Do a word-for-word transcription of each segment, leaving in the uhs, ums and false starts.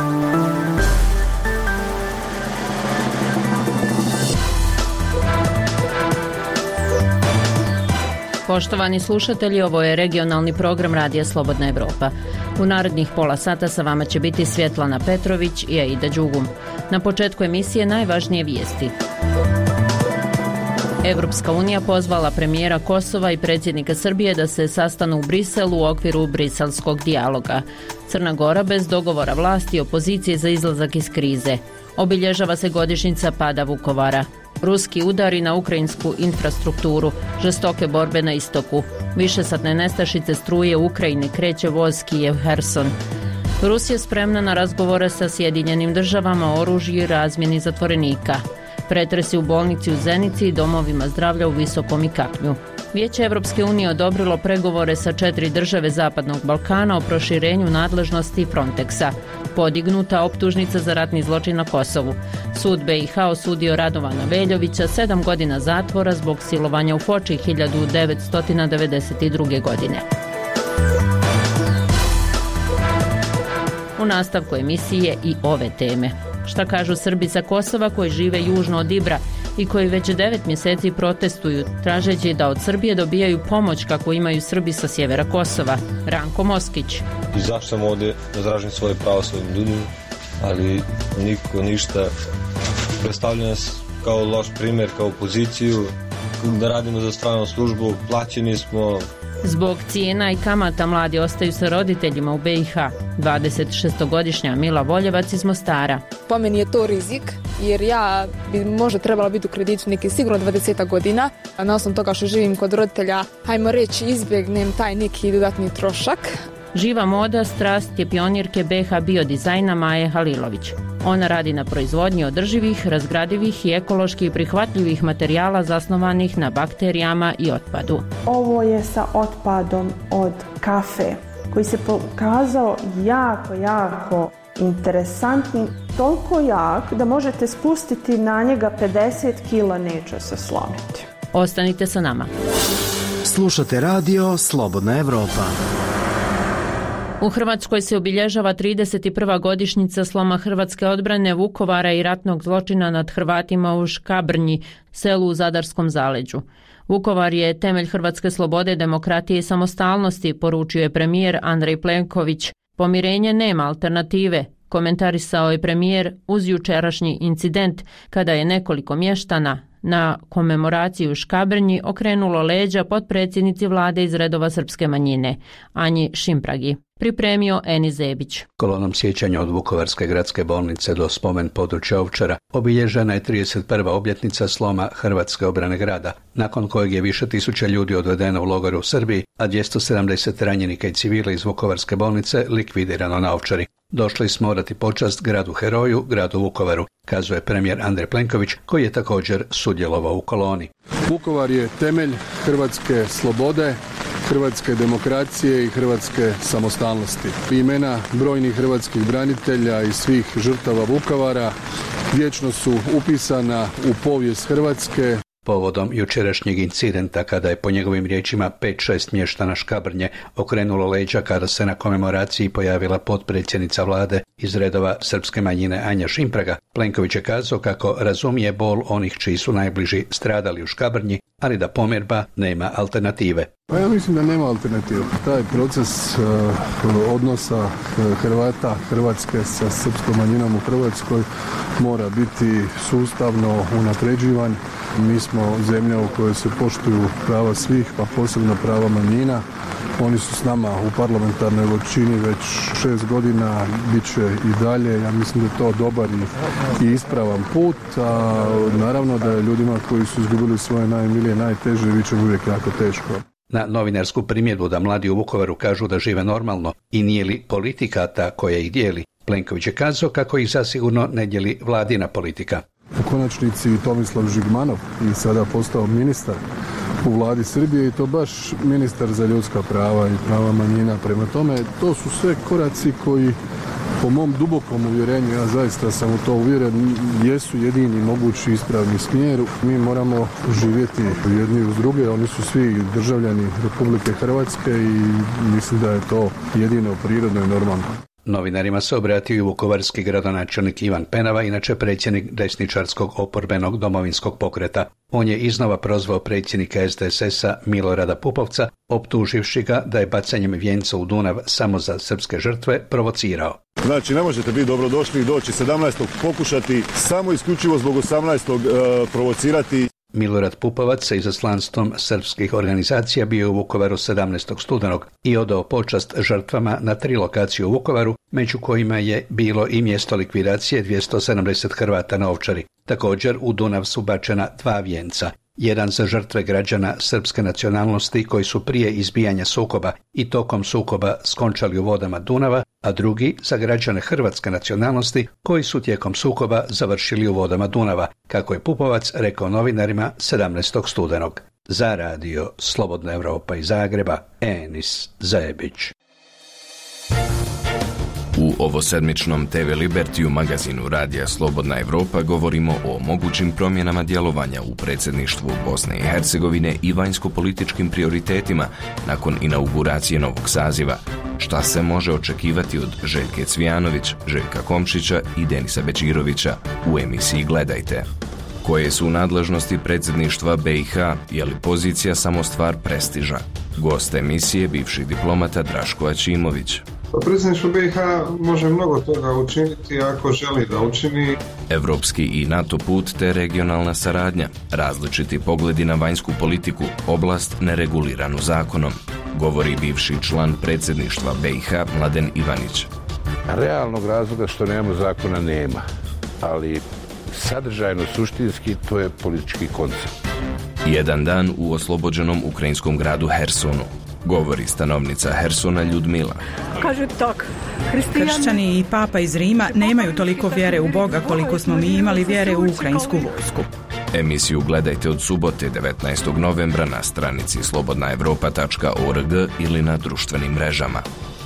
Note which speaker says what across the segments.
Speaker 1: Poštovani slušatelji, ovo je regionalni program Radija Slobodna Evropa. U narednih pola sata sa vama će biti Svjetlana Petrović i Aida Đugum. Na početku emisije najvažnije vijesti. Evropska unija pozvala premijera Kosova i predsjednika Srbije da se sastanu u Briselu u okviru briselskog dijaloga. Crna Gora bez dogovora vlasti i opozicije za izlazak iz krize. Obilježava se godišnjica pada Vukovara. Ruski udari na ukrajinsku infrastrukturu, žestoke borbe na istoku. Višesatne nestašice struje u Ukrajini, kreće voz Kijev-Herson. Rusija spremna na razgovore sa Sjedinjenim državama o oružju i razmjeni zatvorenika. Pretresi u bolnici u Zenici i domovima zdravlja u Visokom i Kaknju. Vijeće Evropske unije odobrilo pregovore sa četiri države Zapadnog Balkana o proširenju nadležnosti Frontexa. Podignuta optužnica za ratni zločin na Kosovu. Sud B i H osudio Radovana Veljovića sedam godina zatvora zbog silovanja u Foči hiljadu devetsto devedeset druge. godine. U nastavku emisije i ove teme. Šta kažu Srbi sa Kosova koji žive južno od Ibra i koji već devet mjeseci protestuju tražeći da od Srbije dobijaju pomoć kako imaju Srbi sa sjevera Kosova. Ranko Moskić.
Speaker 2: I zašto sam ovdje izražim svoje pravo svojim ljudima, ali niko ništa. Predstavlja nas kao loš primjer, kao opoziciju, da radimo za stranu službu, plaćeni smo.
Speaker 1: Zbog cijena i kamata mladi ostaju sa roditeljima u B i H. dvadesetšestogodišnja Mila Voljevac iz Mostara.
Speaker 3: Po meni je to rizik, jer ja bi možda trebala biti u kreditu neki sigurno dvadeset godina, a na osnovu toga što živim kod roditelja, hajmo reći, izbjegnem taj neki dodatni trošak.
Speaker 1: Živa moda strast je pionirke B H biodizajna Maje Halilović. Ona radi na proizvodnji održivih, razgradivih i ekološki prihvatljivih materijala zasnovanih na bakterijama i otpadu.
Speaker 4: Ovo je sa otpadom od kafe koji se pokazao jako, jako interesantnim, toliko jak da možete spustiti na njega pedeset kila, neće se slomiti.
Speaker 1: Ostanite sa nama.
Speaker 5: Slušate radio Slobodna Evropa.
Speaker 1: U Hrvatskoj se obilježava trideset prva godišnjica sloma hrvatske odbrane Vukovara i ratnog zločina nad Hrvatima u Škabrnji, selu u Zadarskom zaleđu. Vukovar je temelj hrvatske slobode, demokratije i samostalnosti, poručio je premijer Andrej Plenković. Pomirenje nema alternative, komentarisao je premijer uz jučerašnji incident kada je nekoliko mještana na komemoraciju u Škabrnji okrenulo leđa potpredsjednici vlade iz redova srpske manjine, Anji Šimpragi. Pripremio Eni Zebić.
Speaker 6: Kolonom sjećanja od Vukovarske gradske bolnice do spomen područja Ovčara obilježena je trideset prva obljetnica sloma hrvatske obrane grada, nakon kojeg je više tisuća ljudi odvedeno u logore u Srbiji, a dvjesto sedamdeset ranjenika i civila iz Vukovarske bolnice likvidirano na Ovčari. Došli smo odati počast gradu heroju, gradu Vukovaru, kazuje premijer Andrej Plenković, koji je također sudjelovao u koloni.
Speaker 7: Vukovar je temelj hrvatske slobode, hrvatske demokracije i hrvatske samostalnosti. Imena brojnih hrvatskih branitelja i svih žrtava Vukovara vječno su upisana u povijest Hrvatske.
Speaker 6: Povodom jučerašnjeg incidenta, kada je po njegovim riječima pet šest mještana Škabrnje okrenulo leđa kada se na komemoraciji pojavila potpredsjednica vlade iz redova srpske manjine Anja Šimpraga, Plenković je kazao kako razumije bol onih čiji su najbliži stradali u Škabrnji, ali da pomirba nema alternative.
Speaker 7: Pa ja mislim da nema alternative. Taj proces uh, odnosa uh, Hrvata, Hrvatske sa srpskom manjinom u Hrvatskoj mora biti sustavno unapređivan. Mi smo zemlja u kojoj se poštuju prava svih, pa posebno prava manjina. Oni su s nama u parlamentarnoj većini već šest godina, bit će i dalje. Ja mislim da je to dobar i, i ispravan put. A naravno da je ljudima koji su izgubili svoje najmilije, najteže, bit će uvijek jako teško.
Speaker 6: Na novinarsku primjedbu da mladi u Vukovaru kažu da žive normalno i nije li politika ta koja ih dijeli, Plenković je kazao kako ih zasigurno ne dijeli vladina politika.
Speaker 7: U konačnici Tomislav Žigmanov je sada postao ministar u vladi Srbije i to baš ministar za ljudska prava i prava manjina. Prema tome, to su sve koraci koji, po mom dubokom uvjerenju, ja zaista sam u to uvjeren, jesu jedini mogući ispravni smjer. Mi moramo živjeti jedni uz druge, oni su svi državljani Republike Hrvatske i mislim da je to jedino prirodno i normalno.
Speaker 6: Novinarima se obratio i vukovarski gradonačelnik Ivan Penava, inače predsjednik desničarskog oporbenog Domovinskog pokreta. On je iznova prozvao predsjednika S D S S-a Milorada Pupovca, optuživši ga da je bacanjem vijenca u Dunav samo za srpske žrtve provocirao.
Speaker 8: Znači, ne možete biti dobrodošli i doći sedamnaestog pokušati samo isključivo zbog osamnaestog e, provocirati.
Speaker 6: Milorad Pupovac sa izaslanstvom srpskih organizacija bio u Vukovaru sedamnaestog studenog i odao počast žrtvama na tri lokacije u Vukovaru, među kojima je bilo i mjesto likvidacije dvjesto sedamdeset Hrvata na Ovčari. Također u Dunav su bačena dva vijenca. Jedan za žrtve građana srpske nacionalnosti koji su prije izbijanja sukoba i tokom sukoba skončali u vodama Dunava, a drugi za građane hrvatske nacionalnosti koji su tijekom sukoba završili u vodama Dunava, kako je Pupovac rekao novinarima sedamnaestog studenog. Za radio Slobodna Europa iz Zagreba, Enis Zajebić.
Speaker 9: U ovosedmičnom te ve Liberty magazinu Radija Slobodna Europa govorimo o mogućim promjenama djelovanja u predsjedništvu Bosne i Hercegovine i vanjsko-političkim prioritetima nakon inauguracije novog saziva. Šta se može očekivati od Željke Cvijanović, Željka Komšića i Denisa Bečirovića u emisiji Gledajte. Koje su nadležnosti predsjedništva be i ha, je li pozicija samo stvar prestiža? Gost emisije bivši diplomata Draško Ačimović.
Speaker 10: Predsjedništvo be i ha može mnogo toga učiniti ako želi da učini.
Speaker 9: Evropski i NATO put te regionalna saradnja, različiti pogledi na vanjsku politiku, oblast nereguliranu zakonom, govori bivši član predsjedništva be i ha Mladen Ivanić.
Speaker 11: Realnog razloga što nemamo zakona nema, ali sadržajno, suštinski, to je politički koncept.
Speaker 9: Jedan dan u oslobođenom ukrajinskom gradu Hersonu, govori stanovnica Hersona Ljudmila.
Speaker 12: Kažu tak, kršćani i papa iz Rima nemaju toliko vjere u Boga koliko smo mi imali vjere u ukrajinsku vojsku.
Speaker 9: Emisiju gledajte od subote devetnaestog novembra na stranici slobodna europa tačka org ili na društvenim mrežama.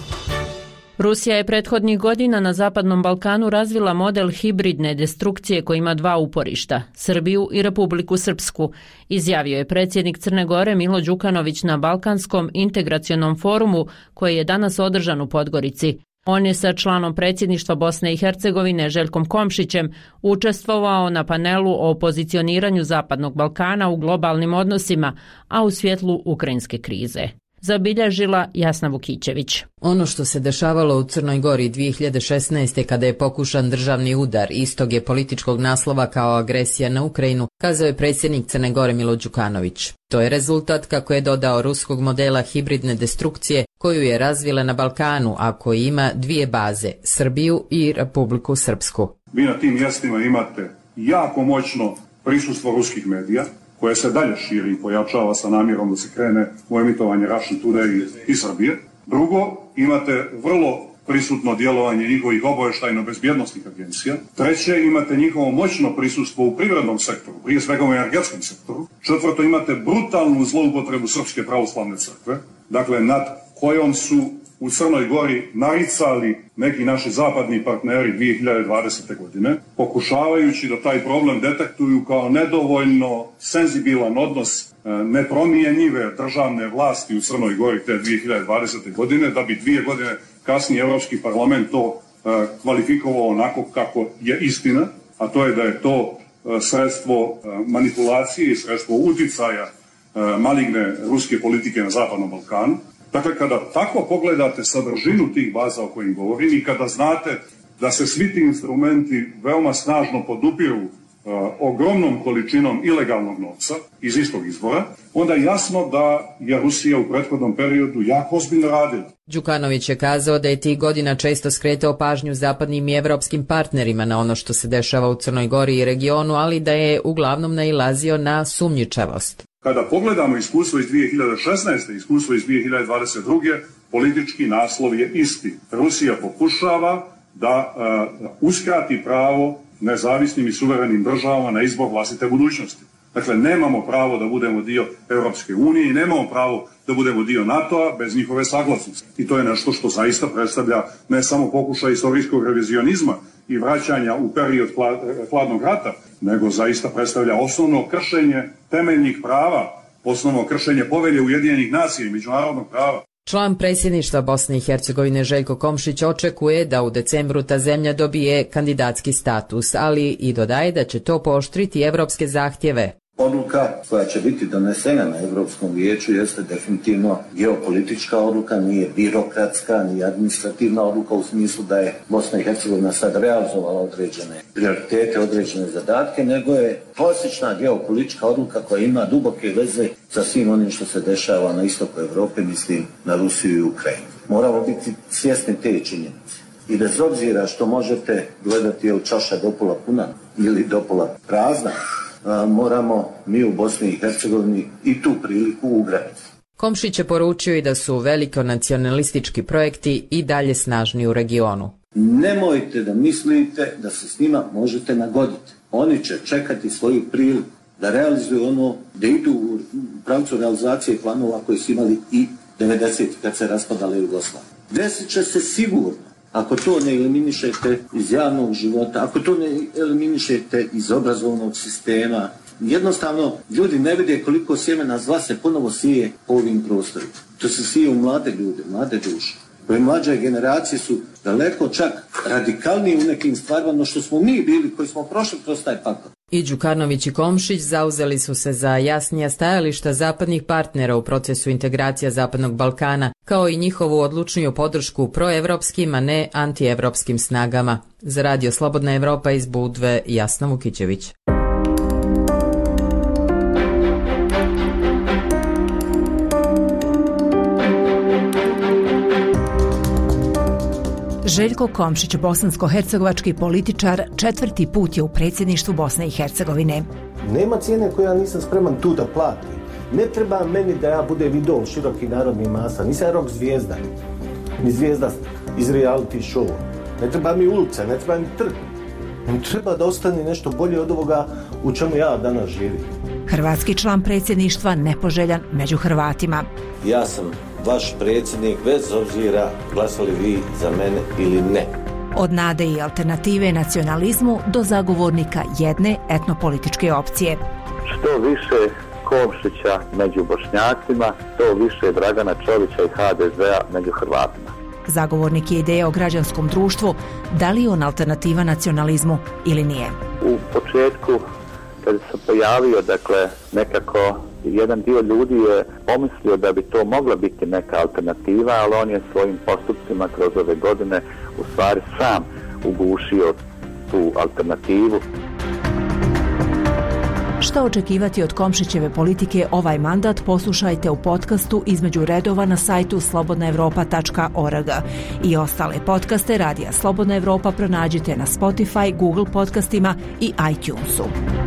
Speaker 1: Rusija je prethodnih godina na Zapadnom Balkanu razvila model hibridne destrukcije koji ima dva uporišta, Srbiju i Republiku Srpsku, izjavio je predsjednik Crne Gore Milo Đukanović na Balkanskom integracionom forumu koji je danas održan u Podgorici. On je sa članom predsjedništva Bosne i Hercegovine Željkom Komšićem učestvovao na panelu o pozicioniranju Zapadnog Balkana u globalnim odnosima, a u svjetlu ukrajinske krize. Zabilježila Jasna Vukićević.
Speaker 13: Ono što se dešavalo u Crnoj Gori dvije hiljade šesnaeste. kada je pokušan državni udar istog je političkog naslova kao agresija na Ukrajinu, kazao je predsjednik Crne Gore Milo Đukanović. To je rezultat, kako je dodao, ruskog modela hibridne destrukcije koju je razvila na Balkanu, a koji ima dvije baze, Srbiju i Republiku Srpsku.
Speaker 14: Vi na tim mjestima imate jako moćno prisustvo ruskih medija, koje se dalje širi i pojačava sa namjerom da se krene u emitovanje Russian Today i Srbije. Drugo, imate vrlo prisutno djelovanje njihovih obavještajno-bezbjednosnih agencija. Treće, imate njihovo moćno prisustvo u privrednom sektoru, prije svega u energetskom sektoru. Četvrto, imate brutalnu zloupotrebu Srpske pravoslavne crkve, dakle nad kojom su u Crnoj Gori naricali neki naši zapadni partneri dvije hiljade dvadesete. godine, pokušavajući da taj problem detektuju kao nedovoljno senzibilan odnos nepromjenjive državne vlasti u Crnoj Gori te dvije hiljade dvadesete. godine, da bi dvije godine kasnije Europski parlament to kvalifikovao onako kako je istina, a to je da je to sredstvo manipulacije i sredstvo uticaja maligne ruske politike na Zapadnom Balkanu. Dakle, kada tako pogledate sadržinu tih baza o kojim govorim i kada znate da se svi ti instrumenti veoma snažno podupiru uh, ogromnom količinom ilegalnog novca iz istog izvora, onda je jasno da je Rusija u prethodnom periodu jako ozbiljno radila.
Speaker 13: Đukanović je kazao da je tih godina često skretao pažnju zapadnim i evropskim partnerima na ono što se dešava u Crnoj Gori i regionu, ali da je uglavnom nailazio na sumnjičavost.
Speaker 14: Kada pogledamo iskustvo iz dvije hiljade šesnaeste. iskustvo iz dvije hiljade dvadeset druge. politički naslov je isti. Rusija pokušava da uh, uskrati pravo nezavisnim i suverenim državama na izbor vlastite budućnosti. Dakle, nemamo pravo da budemo dio Europske unije i nemamo pravo da budemo dio NATO-a bez njihove saglasnosti. I to je nešto što zaista predstavlja ne samo pokušaj istorijskog revizionizma i vraćanja u period hladnog rata, nego zaista predstavlja osnovno kršenje temeljnih prava, osnovno kršenje povelje Ujedinjenih nacija i međunarodnog prava.
Speaker 13: Član predsjedništva Bosne i Hercegovine Željko Komšić očekuje da u decembru ta zemlja dobije kandidatski status, ali i dodaje da će to pooštriti evropske zahtjeve.
Speaker 15: Odluka koja će biti donesena na Europskom vijeću jeste definitivno geopolitička odluka, nije birokratska, ni administrativna odluka u smislu da je Bosna i Hercegovina sad realizovala određene prioritete, određene zadatke, nego je klasična geopolitička odluka koja ima duboke veze sa svim onim što se dešava na istoku Europe, mislim na Rusiju i Ukrajinu. Moramo biti svjesni te činjenice. I bez obzira što možete gledati je li čaša dopola puna ili dopola prazna, moramo mi u Bosni i Hercegovini i tu priliku ugraditi.
Speaker 13: Komšić je poručio i da su veliko nacionalistički projekti i dalje snažni u regionu.
Speaker 15: Nemojte da mislite da se s njima možete nagoditi. Oni će čekati svoju priliku da realizuju ono, da idu u pravcu realizacije planova koji su imali i devedesetih kad se raspadala Jugoslavija. Desit će se sigurno. Ako to ne eliminišete iz javnog života, ako to ne eliminišete iz obrazovnog sistema, jednostavno ljudi ne vide koliko sjemena zla se ponovo sije po ovim prostorima. To se sije u mlade ljude, mlade duše. Koje mlađe generacije su daleko čak radikalniji u nekim stvarima no što smo mi bili koji smo prošli kroz taj pakao.
Speaker 13: I Đukanović i Komšić zauzeli su se za jasnija stajališta zapadnih partnera u procesu integracija Zapadnog Balkana, kao i njihovu odlučniju podršku proevropskim, a ne antievropskim snagama. Za Radio Slobodna Evropa iz Budve, Jasna Vukićević.
Speaker 16: Željko Komšić, bosansko-hercegovački političar, četvrti put je u predsjedništvu Bosne i Hercegovine.
Speaker 17: Nema cijene koju ja nisam spreman tu da platim. Ne treba meni da ja budem idol široki narodni masa. Nisam rock zvijezda, ni zvijezda iz reality show. Ne treba mi ulica, ne treba mi trg. Ne treba da ostane nešto bolje od ovoga u čemu ja danas živim.
Speaker 16: Hrvatski član predsjedništva nepoželjan među Hrvatima.
Speaker 17: Ja sam vaš predsjednik, bez obzira glasali vi za mene ili ne.
Speaker 16: Od nade i alternative nacionalizmu do zagovornika jedne etnopolitičke opcije.
Speaker 18: Što više Komšića među Bošnjacima, to više Dragana Čovića i ha de zea među Hrvatima.
Speaker 16: Zagovornik je ideje o građanskom društvu, da li je on alternativa nacionalizmu ili nije.
Speaker 18: U početku, kad se pojavio, dakle, nekako jedan dio ljudi je pomislio da bi to mogla biti neka alternativa, ali on je svojim postupcima kroz ove godine u stvari sam ugušio tu alternativu.
Speaker 16: Šta očekivati od Komšićeve politike ovaj mandat poslušajte u podcastu Između redova na sajtu slobodna evropa tačka org. I ostale podcaste Radija Slobodna Evropa pronađite na Spotify, Google podcastima i iTunesu.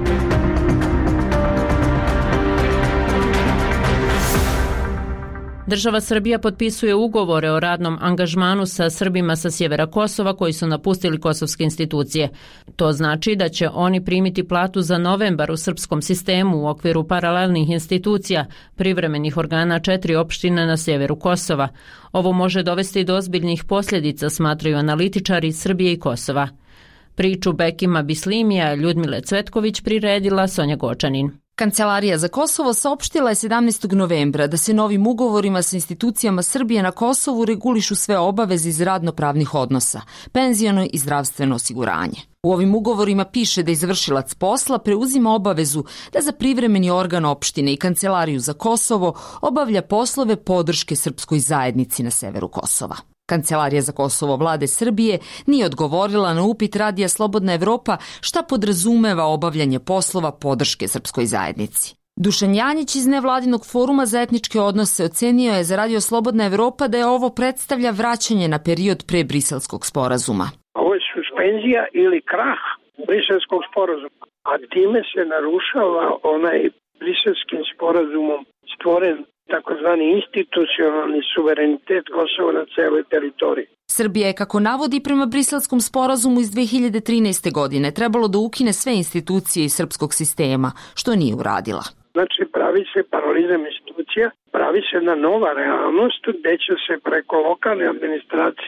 Speaker 1: Država Srbija potpisuje ugovore o radnom angažmanu sa Srbima sa sjevera Kosova koji su napustili kosovske institucije. To znači da će oni primiti platu za novembar u srpskom sistemu u okviru paralelnih institucija, privremenih organa četiri opštine na sjeveru Kosova. Ovo može dovesti do ozbiljnih posljedica, smatraju analitičari Srbije i Kosova. Priču Bekima Bislimija Ljudmile Cvetković priredila Sonja Gočanin.
Speaker 19: Kancelarija za Kosovo saopštila je sedamnaestog novembra da se novim ugovorima sa institucijama Srbije na Kosovu regulišu sve obaveze iz radnopravnih odnosa, penziono i zdravstveno osiguranje. U ovim ugovorima piše da izvršilac posla preuzima obavezu da za privremeni organ opštine i Kancelariju za Kosovo obavlja poslove podrške srpskoj zajednici na severu Kosova. Kancelarija za Kosovo vlade Srbije nije odgovorila na upit Radija Slobodna Evropa šta podrazumeva obavljanje poslova podrške srpskoj zajednici. Dušan Janjić iz nevladinog foruma za etničke odnose ocenio je za Radio Slobodna Evropa da je ovo predstavlja vraćanje na period pre Briselskog sporazuma.
Speaker 20: Ovo je suspenzija ili krah Briselskog sporazuma, a time se narušava onaj Briselskim sporazumom stvoren takozvani institucionalni suverenitet Kosova na celoj teritoriji.
Speaker 19: Srbija je, kako navodi prema Briselskom sporazumu iz dve hiljade trinaeste. godine, trebalo da ukine sve institucije iz srpskog sistema, što nije uradila.
Speaker 20: Znači, pravi se paralizam institucija, pravi se na nova realnost gde će se preko lokalne administracije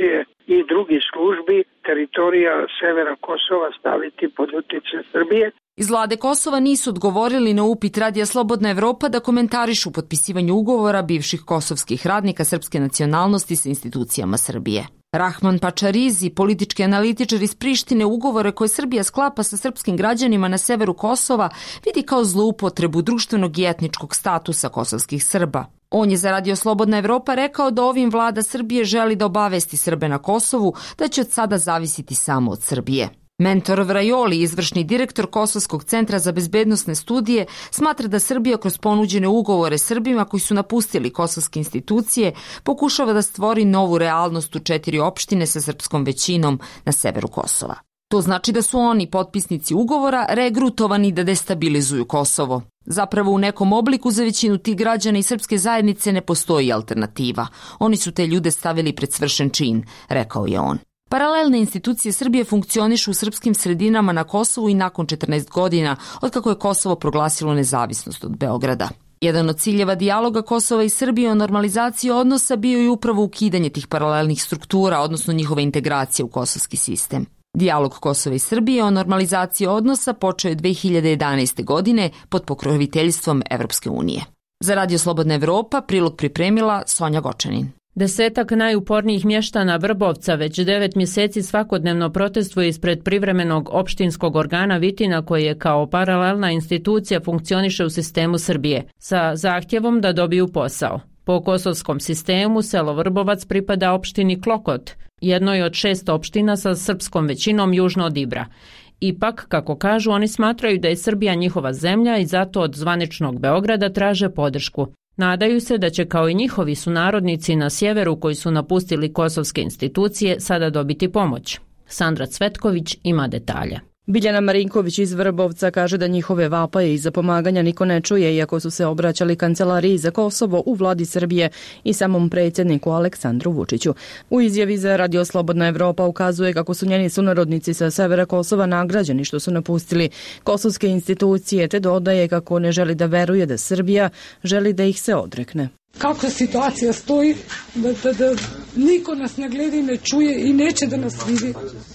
Speaker 20: i drugih službi teritorija severa Kosova staviti pod utjecaj Srbije.
Speaker 19: Iz vlade Kosova nisu odgovorili na upit Radija Slobodna Evropa da komentarišu potpisivanje ugovora bivših kosovskih radnika srpske nacionalnosti sa institucijama Srbije. Rahman Pačarizi, politički analitičar iz Prištine, ugovore koje Srbija sklapa sa srpskim građanima na severu Kosova vidi kao zloupotrebu društvenog i etničkog statusa kosovskih Srba. On je za Radio Slobodna Evropa rekao da ovim vlada Srbije želi da obavesti Srbe na Kosovu da će od sada zavisiti samo od Srbije. Mentor Vrajoli, izvršni direktor Kosovskog centra za bezbednosne studije, smatra da Srbija kroz ponuđene ugovore Srbima koji su napustili kosovske institucije pokušava da stvori novu realnost u četiri opštine sa srpskom većinom na severu Kosova. To znači da su oni, potpisnici ugovora, regrutovani da destabilizuju Kosovo. Zapravo u nekom obliku za većinu tih građana i srpske zajednice ne postoji alternativa. Oni su te ljude stavili pred svršen čin, rekao je on. Paralelne institucije Srbije funkcionišu u srpskim sredinama na Kosovu i nakon četrnaest godina, otkako je Kosovo proglasilo nezavisnost od Beograda. Jedan od ciljeva dijaloga Kosova i Srbije o normalizaciji odnosa bio je upravo ukidanje tih paralelnih struktura, odnosno njihove integracije u kosovski sistem. Dijalog Kosova i Srbije o normalizaciji odnosa počeo je dve hiljade jedanaeste. godine pod pokroviteljstvom Evropske unije. Za Radio Slobodna Evropa prilog pripremila Sonja Gočanin.
Speaker 1: Desetak najupornijih mještana Vrbovca već devet mjeseci svakodnevno protestuje ispred privremenog opštinskog organa Vitina koji je kao paralelna institucija funkcioniše u sistemu Srbije sa zahtjevom da dobiju posao. Po kosovskom sistemu selo Vrbovac pripada opštini Klokot, jednoj od šest opština sa srpskom većinom južno od Ibra. Ipak, kako kažu, oni smatraju da je Srbija njihova zemlja i zato od zvaničnog Beograda traže podršku. Nadaju se da će kao i njihovi sunarodnici na sjeveru koji su napustili kosovske institucije sada dobiti pomoć. Sandra Cvetković ima detalje.
Speaker 21: Biljana Marinković iz Vrbovca kaže da njihove vapaje i za pomaganja niko ne čuje, iako su se obraćali Kancelariji za Kosovo u vladi Srbije i samom predsjedniku Aleksandru Vučiću. U izjavi za Radio Slobodna Evropa ukazuje kako su njeni sunarodnici sa severa Kosova nagrađeni što su napustili kosovske institucije, te dodaje kako ne želi da veruje da Srbija želi da ih se odrekne.
Speaker 22: Kako situacija stoji, da, da, da niko nas ne gleda i ne čuje i neće da nas vidi,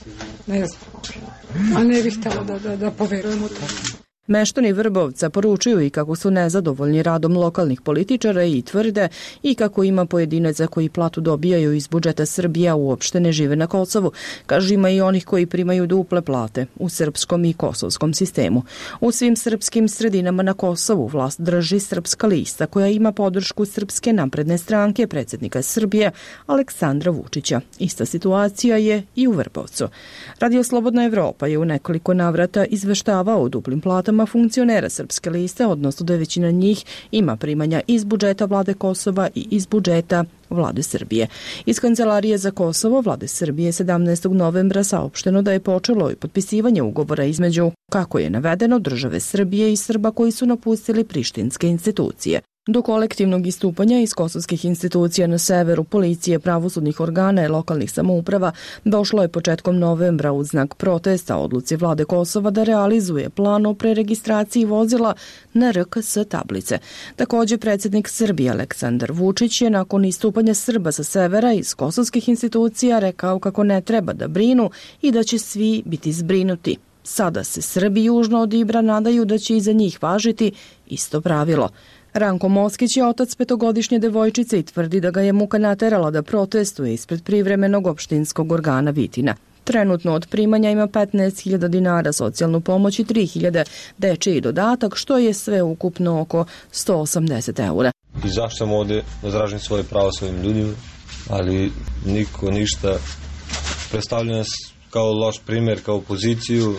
Speaker 22: ne znam. A ne bih htjela da, da, da poverujemo to.
Speaker 21: Meštani Vrbovca poručuju i kako su nezadovoljni radom lokalnih političara i tvrde i kako ima pojedinaca koji platu dobijaju iz budžeta Srbije, a uopšte ne žive na Kosovu. Kaže, ima i onih koji primaju duple plate u srpskom i kosovskom sistemu. U svim srpskim sredinama na Kosovu vlast drži Srpska lista koja ima podršku Srpske napredne stranke predsjednika Srbije Aleksandra Vučića. Ista situacija je i u Vrbovcu. Radio Slobodna Evropa je u nekoliko navrata izveštavao o duplim platama funkcionera Srpske liste, odnosno da većina njih ima primanja iz budžeta vlade Kosova i iz budžeta vlade Srbije. Iz Kancelarije za Kosovo vlade Srbije sedamnaestog novembra saopšteno da je počelo i potpisivanje ugovora između, kako je navedeno, države Srbije i Srba koji su napustili prištinske institucije. Do kolektivnog istupanja iz kosovskih institucija na severu, policije, pravosudnih organa i lokalnih samouprava došlo je početkom novembra u znak protesta odluci vlade Kosova da realizuje plan o preregistraciji vozila na R K S tablice. Također, predsjednik Srbije Aleksandar Vučić je nakon istupanja Srba sa severa iz kosovskih institucija rekao kako ne treba da brinu i da će svi biti zbrinuti. Sada se Srbi južno od Ibra nadaju da će i za njih važiti isto pravilo. Ranko Moskić je otac petogodišnje devojčice i tvrdi da ga je muka naterala da protestuje ispred privremenog opštinskog organa Vitina. Trenutno od primanja ima petnaest hiljada dinara socijalnu pomoć i tri hiljade dečiji dodatak, što je sve ukupno oko sto osamdeset eura.
Speaker 2: I zašto sam ovdje da izražim svoje pravo svojim ljudima, ali niko ništa. Predstavlja nas kao loš primjer, kao poziciju,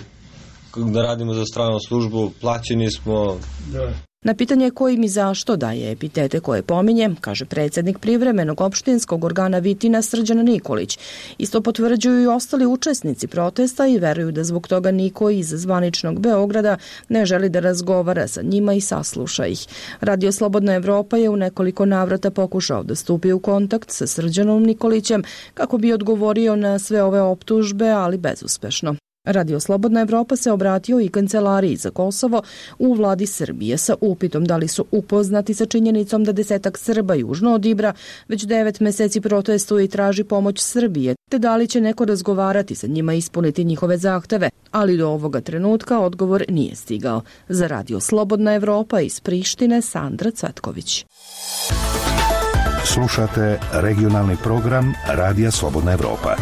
Speaker 2: da radimo za stranu službu, plaćeni smo. Da.
Speaker 21: Na pitanje kojim i zašto daje epitete koje pominje, kaže predsjednik privremenog opštinskog organa Vitina Srđan Nikolić. Isto potvrđuju i ostali učesnici protesta i veruju da zbog toga niko iz zvaničnog Beograda ne želi da razgovara sa njima i sasluša ih. Radio Slobodna Evropa je u nekoliko navrata pokušao da stupi u kontakt sa Srđanom Nikolićem kako bi odgovorio na sve ove optužbe, ali bezuspešno. Radio Slobodna Evropa se obratio i Kancelariji za Kosovo u vladi Srbije sa upitom da li su upoznati sa činjenicom da desetak Srba južno od Ibra već devet meseci protestuje i traži pomoć Srbije, te da li će neko razgovarati sa njima i ispuniti njihove zahteve, ali do ovoga trenutka odgovor nije stigao. Za Radio Slobodna Evropa iz Prištine, Sandra Cvetković.
Speaker 3: Slušate regionalni program Radija Slobodna Evropa.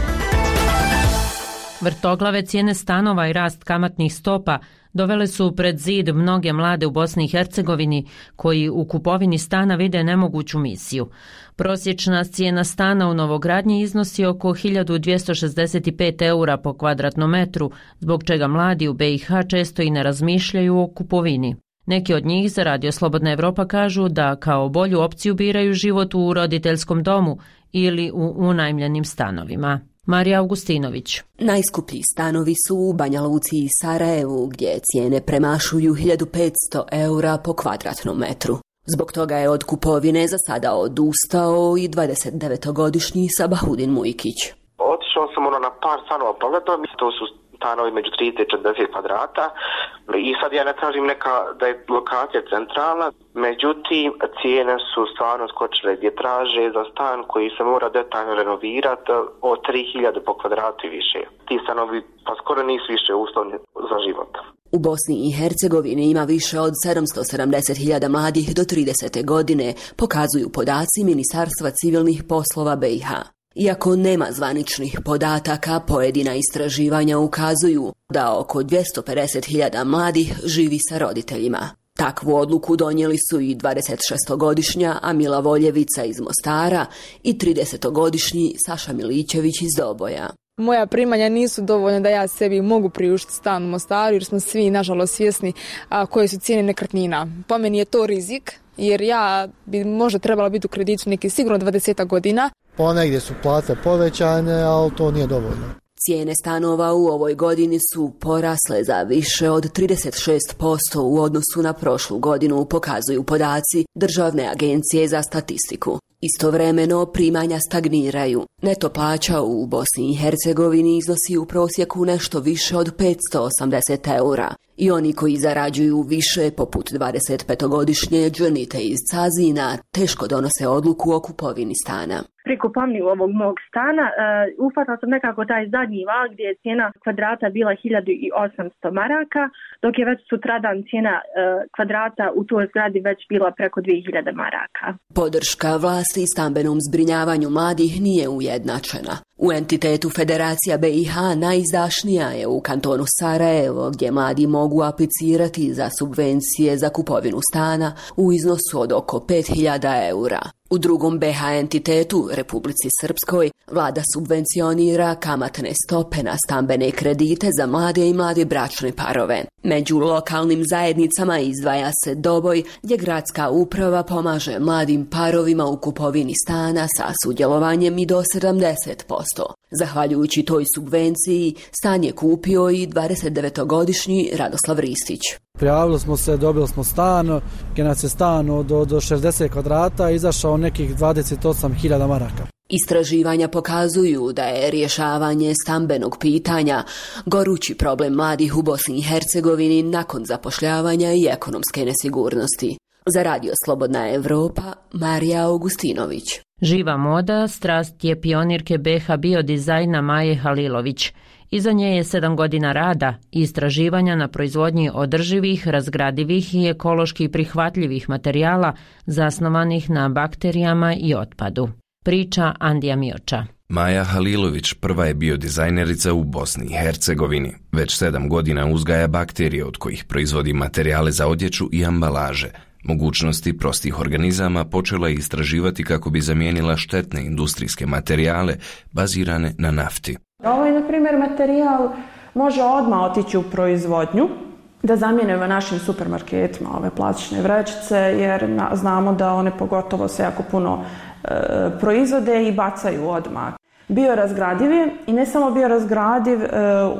Speaker 1: Vrtoglave cijene stanova i rast kamatnih stopa dovele su pred zid mnoge mlade u Bosni i Hercegovini koji u kupovini stana vide nemoguću misiju. Prosječna cijena stana u novogradnji iznosi oko hiljadu dvjesto šezdeset pet eura po kvadratnom metru, zbog čega mladi u B i H često i ne razmišljaju o kupovini. Neki od njih za Radio Slobodna Evropa kažu da kao bolju opciju biraju život u roditeljskom domu ili u unajmljenim stanovima. Marija Augustinović.
Speaker 4: Najskuplji stanovi su u Banja Luci i Sarajevu, gdje cijene premašuju hiljadu petsto eura po kvadratnom metru. Zbog toga je od kupovine za sada odustao i dvadesetdevetogodišnji Sabahudin Mujkić.
Speaker 23: Otišao sam ono na par stanova pogledao, mislim to su stanovi među trideset i četrdeset kvadrata i sad ja ne tražim neka da je lokacija centralna, međutim cijene su stvarno skočile gdje traže za stan koji se mora detaljno renovirati od tri hiljade po kvadratu i više. Ti stanovi pa skoro nisu više uslovni za život.
Speaker 4: U Bosni i Hercegovini ima više od sedamsto sedamdeset hiljada mladih do tridesete godine, pokazuju podaci Ministarstva civilnih poslova B i H. Iako nema zvaničnih podataka, pojedina istraživanja ukazuju da oko dvjesto pedeset hiljada mladih živi sa roditeljima. Takvu odluku donijeli su i dvadesetšestogodišnja Amila Voljevica iz Mostara i tridesetogodišnji Saša Milićević iz Doboja.
Speaker 24: Moja primanja nisu dovoljna da ja sebi mogu priuštiti stan u Mostaru jer smo svi nažalost svjesni a, koje su cijene nekretnina. Po meni je to rizik jer ja bi možda trebala biti u kreditu neki sigurno dvadeset godina.
Speaker 25: Ponegdje su plate povećane, ali to nije dovoljno.
Speaker 4: Cijene stanova u ovoj godini su porasle za više od trideset šest posto u odnosu na prošlu godinu, pokazuju podaci Državne agencije za statistiku. Istovremeno primanja stagniraju. Neto plaća u Bosni i Hercegovini iznosi u prosjeku nešto više od petsto osamdeset eura. I oni koji zarađuju više, poput dvadesetpetogodišnje Džanite iz Cazina, teško donose odluku o kupovini stana.
Speaker 26: Pri kupovini ovog mog stana uh, ufatila sam nekako taj zadnji val gdje je cijena kvadrata bila hiljadu osamsto maraka, dok je već sutradan cijena uh, kvadrata u toj zgradi već bila preko dvije hiljade maraka.
Speaker 4: Podrška vlasti stambenom zbrinjavanju mladih nije ujednačena. U entitetu Federacija B i H najizdašnija je u kantonu Sarajevo, gdje mladi mogu aplicirati za subvencije za kupovinu stana u iznosu od oko pet hiljada eura. U drugom B H entitetu, Republici Srpskoj, vlada subvencionira kamatne stope na stambene kredite za mlade i mlade bračne parove. Među lokalnim zajednicama izdvaja se Doboj, gdje gradska uprava pomaže mladim parovima u kupovini stana sa sudjelovanjem i do sedamdeset posto. Zahvaljujući toj subvenciji, stan je kupio i dvadesetdevetogodišnji Radoslav Ristić.
Speaker 25: Prijavili smo se, dobili smo stan, gdje nas je stan od, od šezdeset kvadrata izašao nekih dvadeset osam hiljada maraka.
Speaker 4: Istraživanja pokazuju da je rješavanje stambenog pitanja gorući problem mladih u Bosni i Hercegovini nakon zapošljavanja i ekonomske nesigurnosti. Za Radio Slobodna Evropa, Marija Augustinović.
Speaker 1: Živa moda, strast je pionirke B H biodizajna Maje Halilović. Iza nje je sedam godina rada i istraživanja na proizvodnji održivih, razgradivih i ekološki prihvatljivih materijala zasnovanih na bakterijama i otpadu. Priča Andija Mioča.
Speaker 9: Maja Halilović prva je biodizajnerica u Bosni i Hercegovini. Već sedam godina uzgaja bakterije od kojih proizvodi materijale za odjeću i ambalaže. Mogućnosti prostih organizama počela je istraživati kako bi zamijenila štetne industrijske materijale bazirane na nafti.
Speaker 27: Ovaj, na primjer, materijal može odmah otići u proizvodnju, da zamijenimo našim supermarketima ove plastične vrećice, jer znamo da one pogotovo se jako puno e, proizvode i bacaju odmah. Biorazgradiv je i ne samo biorazgradiv e,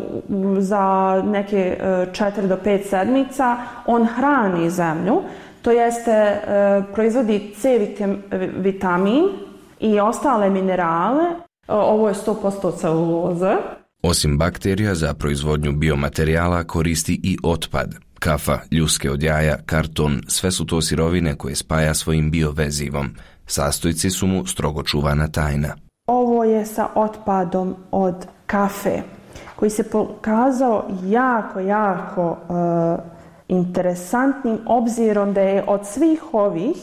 Speaker 27: za neke e, četiri do pet sedmica, on hrani zemlju, to jeste e, proizvodi C vitamin i ostale minerale. Ovo je sto posto celuloze.
Speaker 9: Osim bakterija, za proizvodnju biomaterijala koristi i otpad. Kafa, ljuske od jaja, karton, sve su to sirovine koje spaja svojim biovezivom. Sastojci su mu strogo čuvana tajna.
Speaker 27: Ovo je sa otpadom od kafe, koji se pokazao jako, jako uh, interesantnim, obzirom da je od svih ovih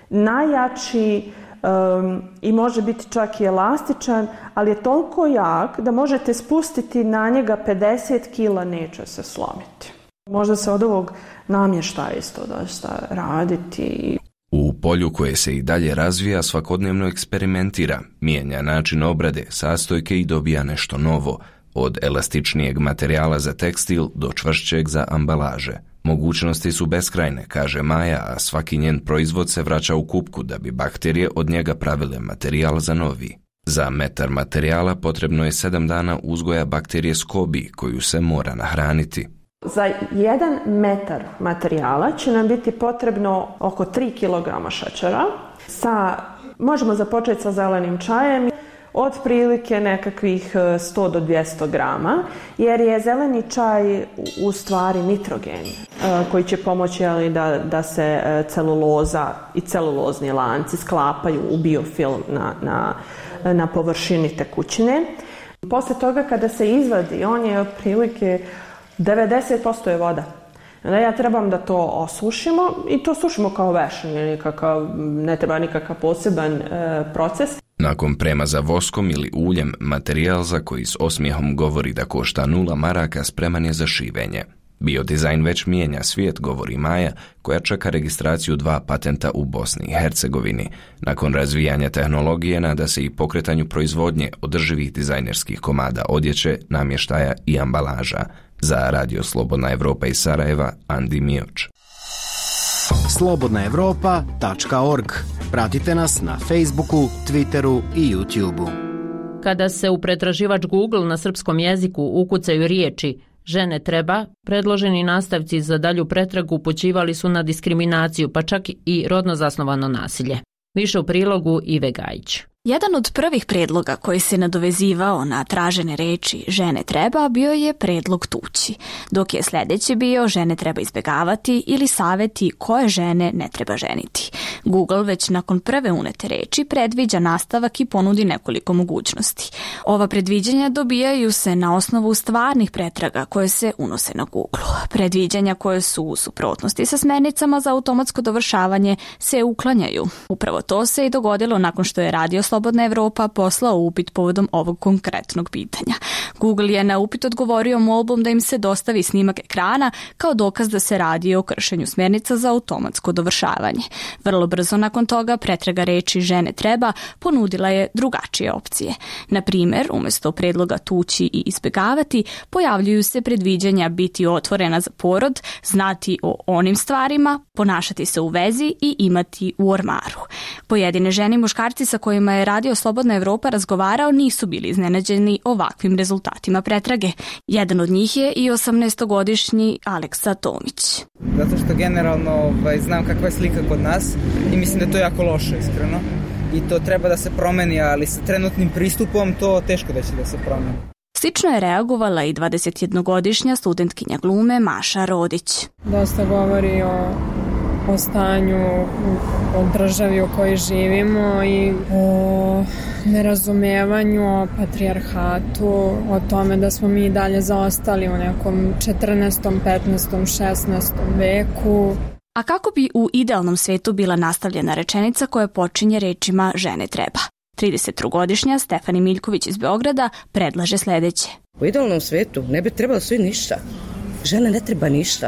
Speaker 27: najjači um, i može biti čak i elastičan, ali je toliko jak da možete spustiti na njega pedeset kila, neće se slomiti. Možda se od ovog namještaja isto dosta raditi.
Speaker 9: U polju koje se i dalje razvija svakodnevno eksperimentira, mijenja način obrade, sastojke i dobija nešto novo, od elastičnijeg materijala za tekstil do čvršćeg za ambalaže. Mogućnosti su beskrajne, kaže Maja, a svaki njen proizvod se vraća u kupku da bi bakterije od njega pravile materijal za novi. Za metar materijala potrebno je sedam dana uzgoja bakterije skobi koju se mora nahraniti.
Speaker 27: Za jedan metar materijala će nam biti potrebno oko tri kilograma šećera. Sa, možemo započeti sa zelenim čajem, otprilike nekakvih sto do dvjesto grama, jer je zeleni čaj u stvari nitrogen koji će pomoći ali, da, da se celuloza i celulozni lanci sklapaju u biofilm na, na, na površini tekućine. Posle toga kada se izvadi, on je otprilike devedeset posto je voda. Onda ja trebam da to osušimo i to sušimo kao veš, nikakav, ne treba nikakav poseban e, proces.
Speaker 9: Nakon premaza voskom ili uljem, materijal za koji s osmijehom govori da košta nula maraka spreman je za šivenje. Biodizajn već mijenja svijet, govori Maja, koja čeka registraciju dva patenta u Bosni i Hercegovini. Nakon razvijanja tehnologije nada se i pokretanju proizvodnje održivih dizajnerskih komada odjeće, namještaja i ambalaža. Za Radio Slobodna Evropa iz Sarajeva, Andi Mioč.
Speaker 5: slobodna evropa tačka org. Pratite nas na Facebooku, Twitteru i YouTubeu.
Speaker 1: Kada se u pretraživač Google na srpskom jeziku ukucaju riječi žene treba, predloženi nastavci za dalju pretragu upućivali su na diskriminaciju, pa čak i rodno zasnovano nasilje. Više u prilogu Ive Gajić.
Speaker 6: Jedan od prvih predloga koji se nadovezivao na tražene reči žene treba bio je predlog tući, dok je sljedeći bio žene treba izbjegavati ili savjeti koje žene ne treba ženiti. Google već nakon prve unete reči predviđa nastavak i ponudi nekoliko mogućnosti. Ova predviđanja dobijaju se na osnovu stvarnih pretraga koje se unose na Google. Predviđanja koje su u suprotnosti sa smjernicama za automatsko dovršavanje se uklanjaju. Upravo to se i dogodilo nakon što je Radio Slobodna Evropa poslao upit povodom ovog konkretnog pitanja. Google je na upit odgovorio molbom da im se dostavi snimak ekrana kao dokaz da se radi o kršenju smjernica za automatsko dovršavanje. Vrlo brzo nakon toga pretraga reči žene treba ponudila je drugačije opcije. Na primjer, umjesto predloga tući i izbjegavati, pojavljuju se predviđanja biti otvorena za porod, znati o onim stvarima, ponašati se u vezi i imati u ormaru. Pojedine žene i muškarci sa kojima je Radio Slobodna Evropa razgovarao nisu bili iznenađeni ovakvim rezultatima pretrage. Jedan od njih je i osamnaestogodišnji Aleksa Tomić.
Speaker 7: Zato što generalno ovaj, znam kakva je slika kod nas i mislim da je to jako loše, iskreno. I to treba da se promeni, ali sa trenutnim pristupom to teško da će da se promeni.
Speaker 6: Slično je reagovala i dvadesetjednogodišnja studentkinja glume Maša Rodić.
Speaker 8: Dosta govori o, o stanju o državi u kojoj živimo i o nerazumevanju, o patrijarhatu, o tome da smo mi dalje zaostali u nekom četrnaestom, petnaestom, šesnaestom veku.
Speaker 6: A kako bi u idealnom svetu bila nastavljena rečenica koja počinje rečima žene treba? tridesettrogodišnja Stefani Miljković iz Beograda predlaže sljedeće.
Speaker 10: U idealnom svetu ne bi trebalo svi ništa. Žena ne treba ništa.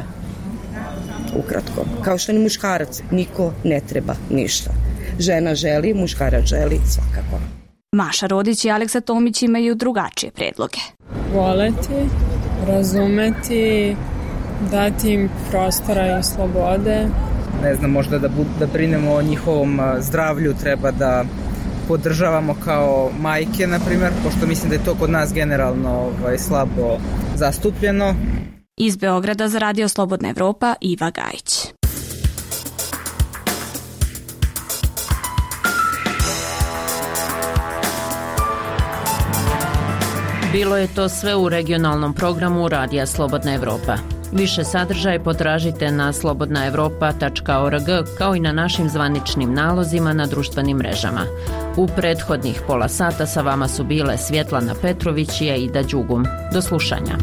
Speaker 10: Ukratko, kao što ni muškarac, niko ne treba ništa. Žena želi, muškarac želi, svakako.
Speaker 6: Maša Rodić i Aleksa Tomić imaju drugačije predloge.
Speaker 8: Voleti, razumeti, dati im prostora i slobode.
Speaker 7: Ne znam, možda da, bud, da brinemo o njihovom zdravlju, treba da podržavamo kao majke, na primjer, pošto mislim da je to kod nas generalno ovaj, slabo zastupljeno.
Speaker 6: Iz Beograda za Radio Slobodna Evropa, Iva Gajić.
Speaker 1: Bilo je to sve u regionalnom programu Radija Slobodna Evropa. Više sadržaja potražite na slobodna evropa tačka org kao i na našim zvaničnim nalozima na društvenim mrežama. U prethodnih pola sata sa vama su bile Svjetlana Petrović i Aida Đugum. Do slušanja.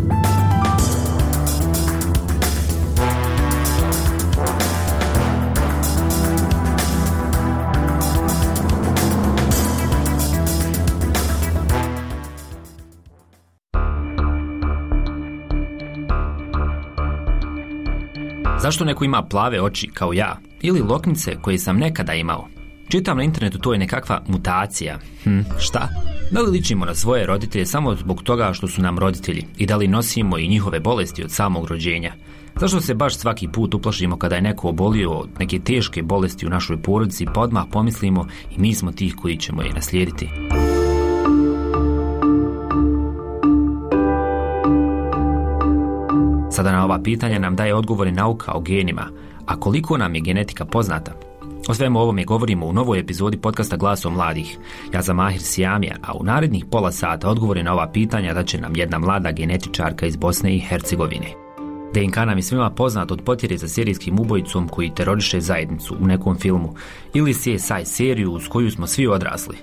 Speaker 11: Zašto neko ima plave oči kao ja? Ili loknice koje sam nekada imao? Čitam na internetu, to je nekakva mutacija. Hm, šta? Da li ličimo na svoje roditelje samo zbog toga što su nam roditelji? I da li nosimo i njihove bolesti od samog rođenja? Zašto se baš svaki put uplašimo kada je neko obolio od neke teške bolesti u našoj porodici, pa odmah pomislimo i mi smo tih koji ćemo je naslijediti? Sada na ova pitanja nam daje odgovore nauka o genima, a koliko nam je genetika poznata? O svemu ovome govorimo u novoj epizodi podcasta Glasom mladih. Ja sam Mahir Sijamija, a u narednih pola sata odgovore na ova pitanja daće nam jedna mlada genetičarka iz Bosne i Hercegovine. D N K nam je svima poznat od potjere za serijskim ubojicom koji teroriše zajednicu u nekom filmu ili C S I seriju uz koju smo svi odrasli.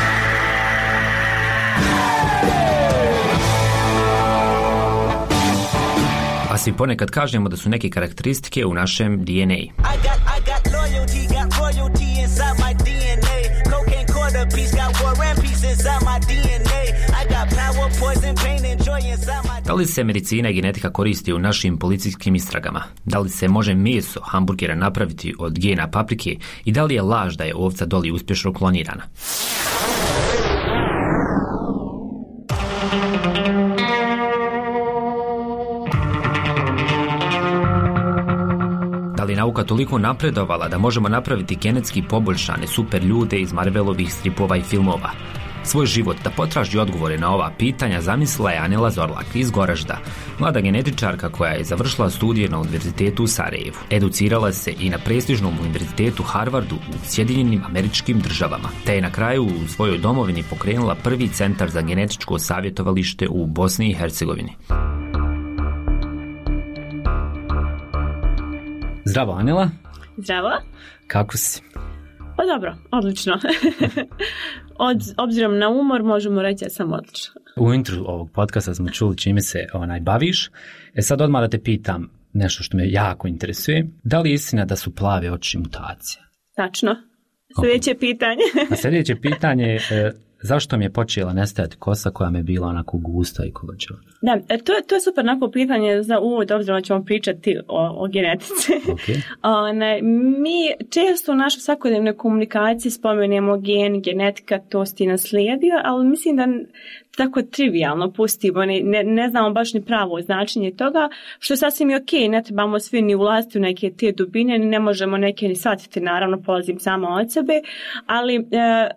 Speaker 11: A svi ponekad kažemo da su neke karakteristike u našem D N A. Da li se medicina i genetika koristi u našim policijskim istragama? Da li se može meso hamburgera napraviti od gena paprike? I da li je laž da je ovca Doli uspješno klonirana? Da li nauka toliko napredovala da možemo napraviti genetski poboljšane super ljude iz Marvelovih stripova i filmova? Svoj život da potraži odgovore na ova pitanja zamislila je Anela Zorlak iz Goražda, mlada genetičarka koja je završila studije na Univerzitetu u Sarajevu. Educirala se i na prestižnom Univerzitetu Harvardu u Sjedinjenim Američkim Državama, te je na kraju u svojoj domovini pokrenula prvi centar za genetičko savjetovalište u Bosni i Hercegovini. Zdravo, Anela.
Speaker 12: Zdravo.
Speaker 11: Kako si?
Speaker 12: Pa dobro, odlično. Od, obzirom na umor možemo reći da sam odlično.
Speaker 11: U intru ovog podcasta smo čuli čime se onaj baviš. E sad odmah da te pitam nešto što me jako interesuje. Da li je istina da su plave oči mutacija?
Speaker 12: Tačno. Sljedeće okay. pitanje.
Speaker 11: A sljedeće pitanje je e, zašto mi je počela nestajati kosa koja mi je bila onako gusta i kolačeva?
Speaker 12: Da, to je, to je super onako pitanje za uvod, obzirom da ćemo pričati o, o genetici.
Speaker 11: Okay.
Speaker 12: One, mi često u našoj svakodnevnoj komunikaciji spomenemo gen, genetika, to si ti naslijedio, ali mislim da tako trivijalno pustimo, ne, ne, ne znamo baš ni pravo značenje toga, što je sasvim i ok, ne trebamo svi ni ulaziti u neke te dubine, ne možemo neke ni shvatiti, naravno polazim sama od sebe, ali e,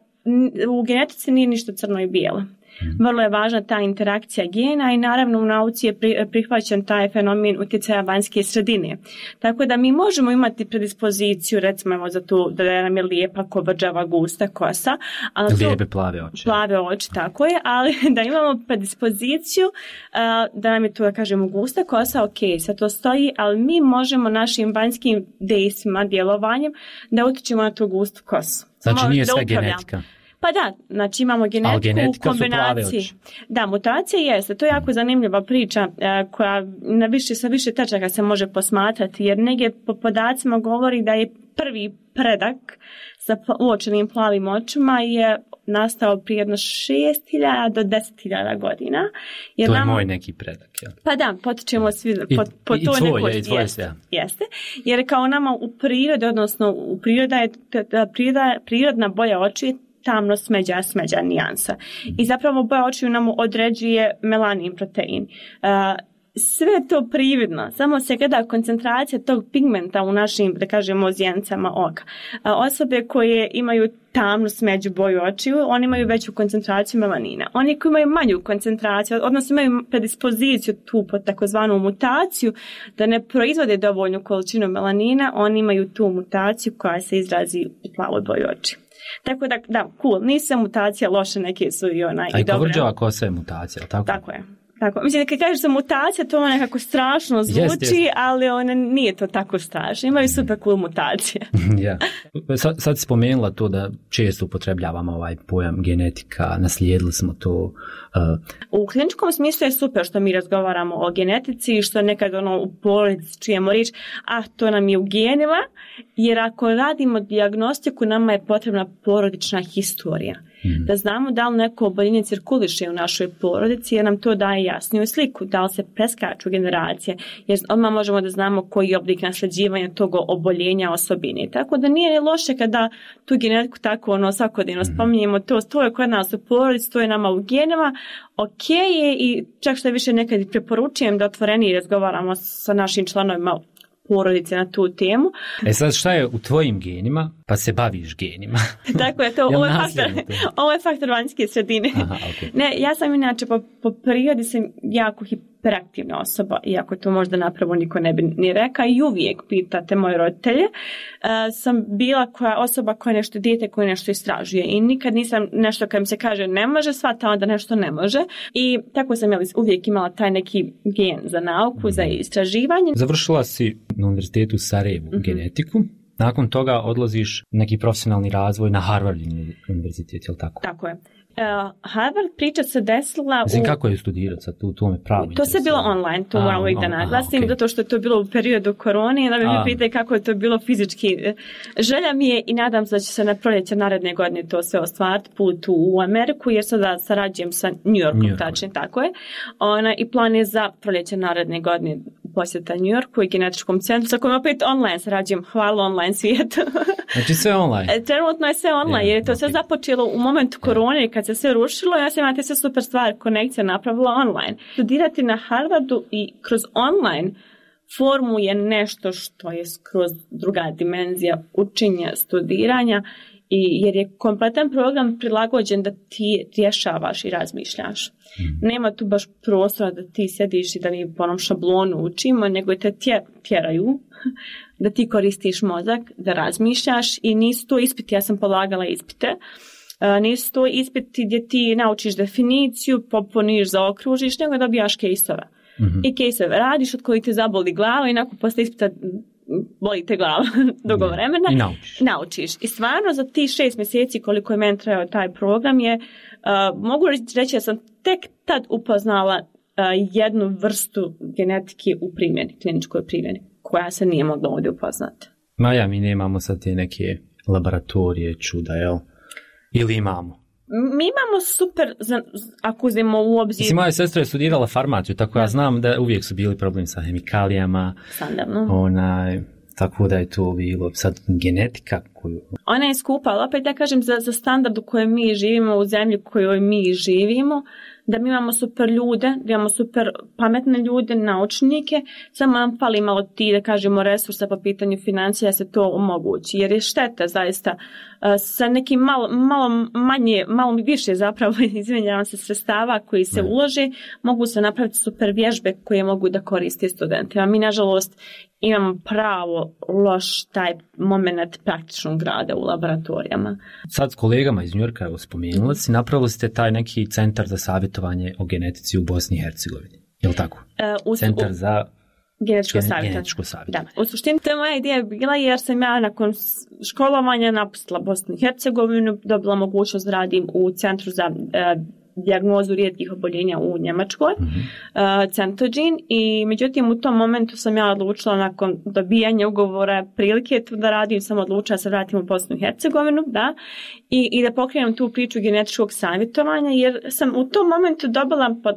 Speaker 12: u genetici nije ništa crno i bijelo. Vrlo je važna ta interakcija gena i naravno u nauci je prihvaćen taj fenomen utjecaja vanjske sredine. Tako da mi možemo imati predispoziciju, recimo za to da nam je lijepa, kovrđava, gusta kosa. Ali
Speaker 11: lijepe plave oči.
Speaker 12: Plave oči, tako je, ali da imamo predispoziciju uh, da nam je to, da kažemo, gusta kosa, ok, sad to stoji, ali mi možemo našim vanjskim dejstvima, djelovanjem da utječemo na tu gustu kosu.
Speaker 11: Znači nije sve genetika.
Speaker 12: Pa da, znači imamo genetiku u kombinaciji. Da, mutacija jeste. To je jako zanimljiva priča koja na više, sa više tačaka se može posmatrati, jer negdje po podacima govori da je prvi predak sa uočenim plavim očima je nastao prije jedno šest hiljada do deset hiljada godina.
Speaker 11: Jer to je nam, moj neki predak. Ja.
Speaker 12: Pa da, potičemo svi po, po
Speaker 11: I,
Speaker 12: to
Speaker 11: i tvoj,
Speaker 12: neko,
Speaker 11: je, i tvoj
Speaker 12: jeste, jeste. Jer kao nama u prirodi, odnosno u priroda je priroda, prirodna boja oči tamno smeđa, smeđa nijansa. I zapravo boja očiju nam određuje melanin protein. Uh, sve to prividno, samo se gleda koncentracija tog pigmenta u našim, da kažemo, zjencama oka. Uh, osobe koje imaju tamnu smeđu boju očiju, oni imaju veću koncentraciju melanina. Oni koji imaju manju koncentraciju, odnosno imaju predispoziciju tu pod takozvanu mutaciju, da ne proizvode dovoljnu količinu melanina, oni imaju tu mutaciju koja se izrazi u plavoj boji oči. Tako da, da, cool, nisu mutacija loše, neke su i ona
Speaker 11: A
Speaker 12: i
Speaker 11: i
Speaker 12: dobre.
Speaker 11: povrđava kosa je mutacija, tako?
Speaker 12: Tako je. Tako. Mislim, kad kažeš da mutacija, to nekako strašno zvuči, yes, yes. ali ona nije to tako strašno. Imaju super cool mutacije.
Speaker 11: Ja. Sad, sad si spomenula to da često upotrebljavamo ovaj pojam genetika, naslijedili smo to. Uh...
Speaker 12: U kliničkom smislu je super što mi razgovaramo o genetici, što nekad ono u porodici čujemo riječ, a to nam je u genima, jer ako radimo dijagnostiku, nama je potrebna porodična historija. Mm. Da znamo da li neko oboljenje cirkuliše u našoj porodici, jer nam to daje jasniju sliku, da li se preskaču generacije, jer odmah možemo da znamo koji oblik nasljeđivanja tog oboljenja osobine. Tako da nije loše kada tu genetiku tako ono svakodnevno mm. spominjemo, to, to je kod nas u porodici, to je nama u genima, ok je i čak što više nekad preporučujem da otvorenije razgovaramo sa našim članovima porodice na tu temu.
Speaker 11: E sad šta je u tvojim genima, pa se baviš genima?
Speaker 12: Tako je to, ovo je faktor, ovo je faktor vanjske sredine.
Speaker 11: Aha, okay.
Speaker 12: Ne, ja sam inače po, po prirodi sam jako hiperaktivna osoba, iako to možda napravo niko ne bi ni rekao i uvijek pitate moje roditelje. Uh, sam bila koja osoba koja nešto dijete, koja nešto istražuje i nikad nisam nešto kad mi se kaže ne može, shvatala da nešto ne može i tako sam jeli, uvijek imala taj neki gen za nauku, mm-hmm. za istraživanje.
Speaker 11: Završila si na univerzitetu u Sarajevu mm-hmm. genetiku. Nakon toga odlaziš neki profesionalni razvoj na Harvard univerzitet, je li tako?
Speaker 12: Tako je. Uh, Harvard priča se desila...
Speaker 11: Mislim,
Speaker 12: u...
Speaker 11: kako je studirati sad tu, to me pravo
Speaker 12: To se bilo online, to moram uvijek da naglasim, aha, okay. zato što je to bilo u periodu korone i da mi pitaju kako je to bilo fizički. Želja mi je i nadam se da će se na proljeće naredne godine to sve ostvariti put u Ameriku, jer sada sarađujem sa New Yorkom, tačno tako je. Ona, i plan je za proljeće naredne godine posjeta New Yorku i genetičkom centru, sa kojim opet online sarađujem. Hvala online svijetu.
Speaker 11: Znači sve online?
Speaker 12: Trenutno je sve online, jer je to sve započelo u momentu korone, kad se sve rušilo, ja sam imate sve super stvari, konekcija napravila online. Studirati na Harvardu i kroz online formu je nešto što je skroz druga dimenzija učenja, studiranja, i jer je kompletan program prilagođen da ti rješavaš i razmišljaš. Mm. Nema tu baš prostora da ti sjediš i da mi po onom šablonu učimo, nego te tje, tjeraju da ti koristiš mozak, da razmišljaš i nisu to ispiti, ja sam polagala ispite, uh, nisu to ispiti gdje ti naučiš definiciju, popuniš, zaokružiš, nego dobijaš kejsove. Mm-hmm. I kejsove radiš od kojih te zaboli glava i nakon posle ispita boli te glava dugo vremena.
Speaker 11: I naučiš.
Speaker 12: naučiš. I stvarno za ti šest mjeseci koliko je meni trajao taj program je, uh, mogu reći da sam tek tad upoznala uh, jednu vrstu genetike u primjeni, kliničkoj primjeni, koja se nije mogla ovdje upoznati.
Speaker 11: Maja, mi nemamo sad te neke laboratorije, čuda, jel? Ili imamo?
Speaker 12: Mi imamo super, ako uzmemo u obzir...
Speaker 11: Mislim, moja sestra je studirala farmaciju, tako ja znam da uvijek su bili problemi sa hemikalijama.
Speaker 12: Standardno.
Speaker 11: Onaj, tako da je to bilo. Sad, genetika koju...
Speaker 12: Ona je skupa, ali opet ja kažem za, za standard u kojem mi živimo, u zemlji u kojoj mi živimo, da mi imamo super ljude, da imamo super pametne ljude, naučnike, samo nam fali malo ti, da kažemo, resursa po pitanju financija, da se to omogući. Jer je šteta zaista sa nekim malo, malo manje, malo više zapravo, izvinjavam se, sredstava koji se ulože, mogu se napraviti super vježbe koje mogu da koriste studenti. A mi, nažalost, imamo pravo loš taj moment praktičnog rada u laboratorijama.
Speaker 11: Sad s kolegama iz Njujorka, evo spomenuli si, napravili ste taj neki centar za savjetovanje o genetici u Bosni i Hercegovini. Je li tako?
Speaker 12: Uh, u,
Speaker 11: centar u... za...
Speaker 12: Genetičko savjetovanje.
Speaker 11: Genetičko savjetovanje.
Speaker 12: Da. U suštini to je moja ideja bila jer sam ja nakon školovanja napustila Bosnu i Hercegovinu, dobila mogućnost da radim u centru za uh, dijagnozu rijetkih oboljenja u Njemačkoj, mm-hmm. uh, Centogene, i međutim u tom momentu sam ja odlučila nakon dobijanja ugovora prilike tu da radim, sam odlučila da se vratim u Bosnu i Hercegovinu, da, i, i da pokrenem tu priču genetičkog savjetovanja, jer sam u tom momentu dobila pod...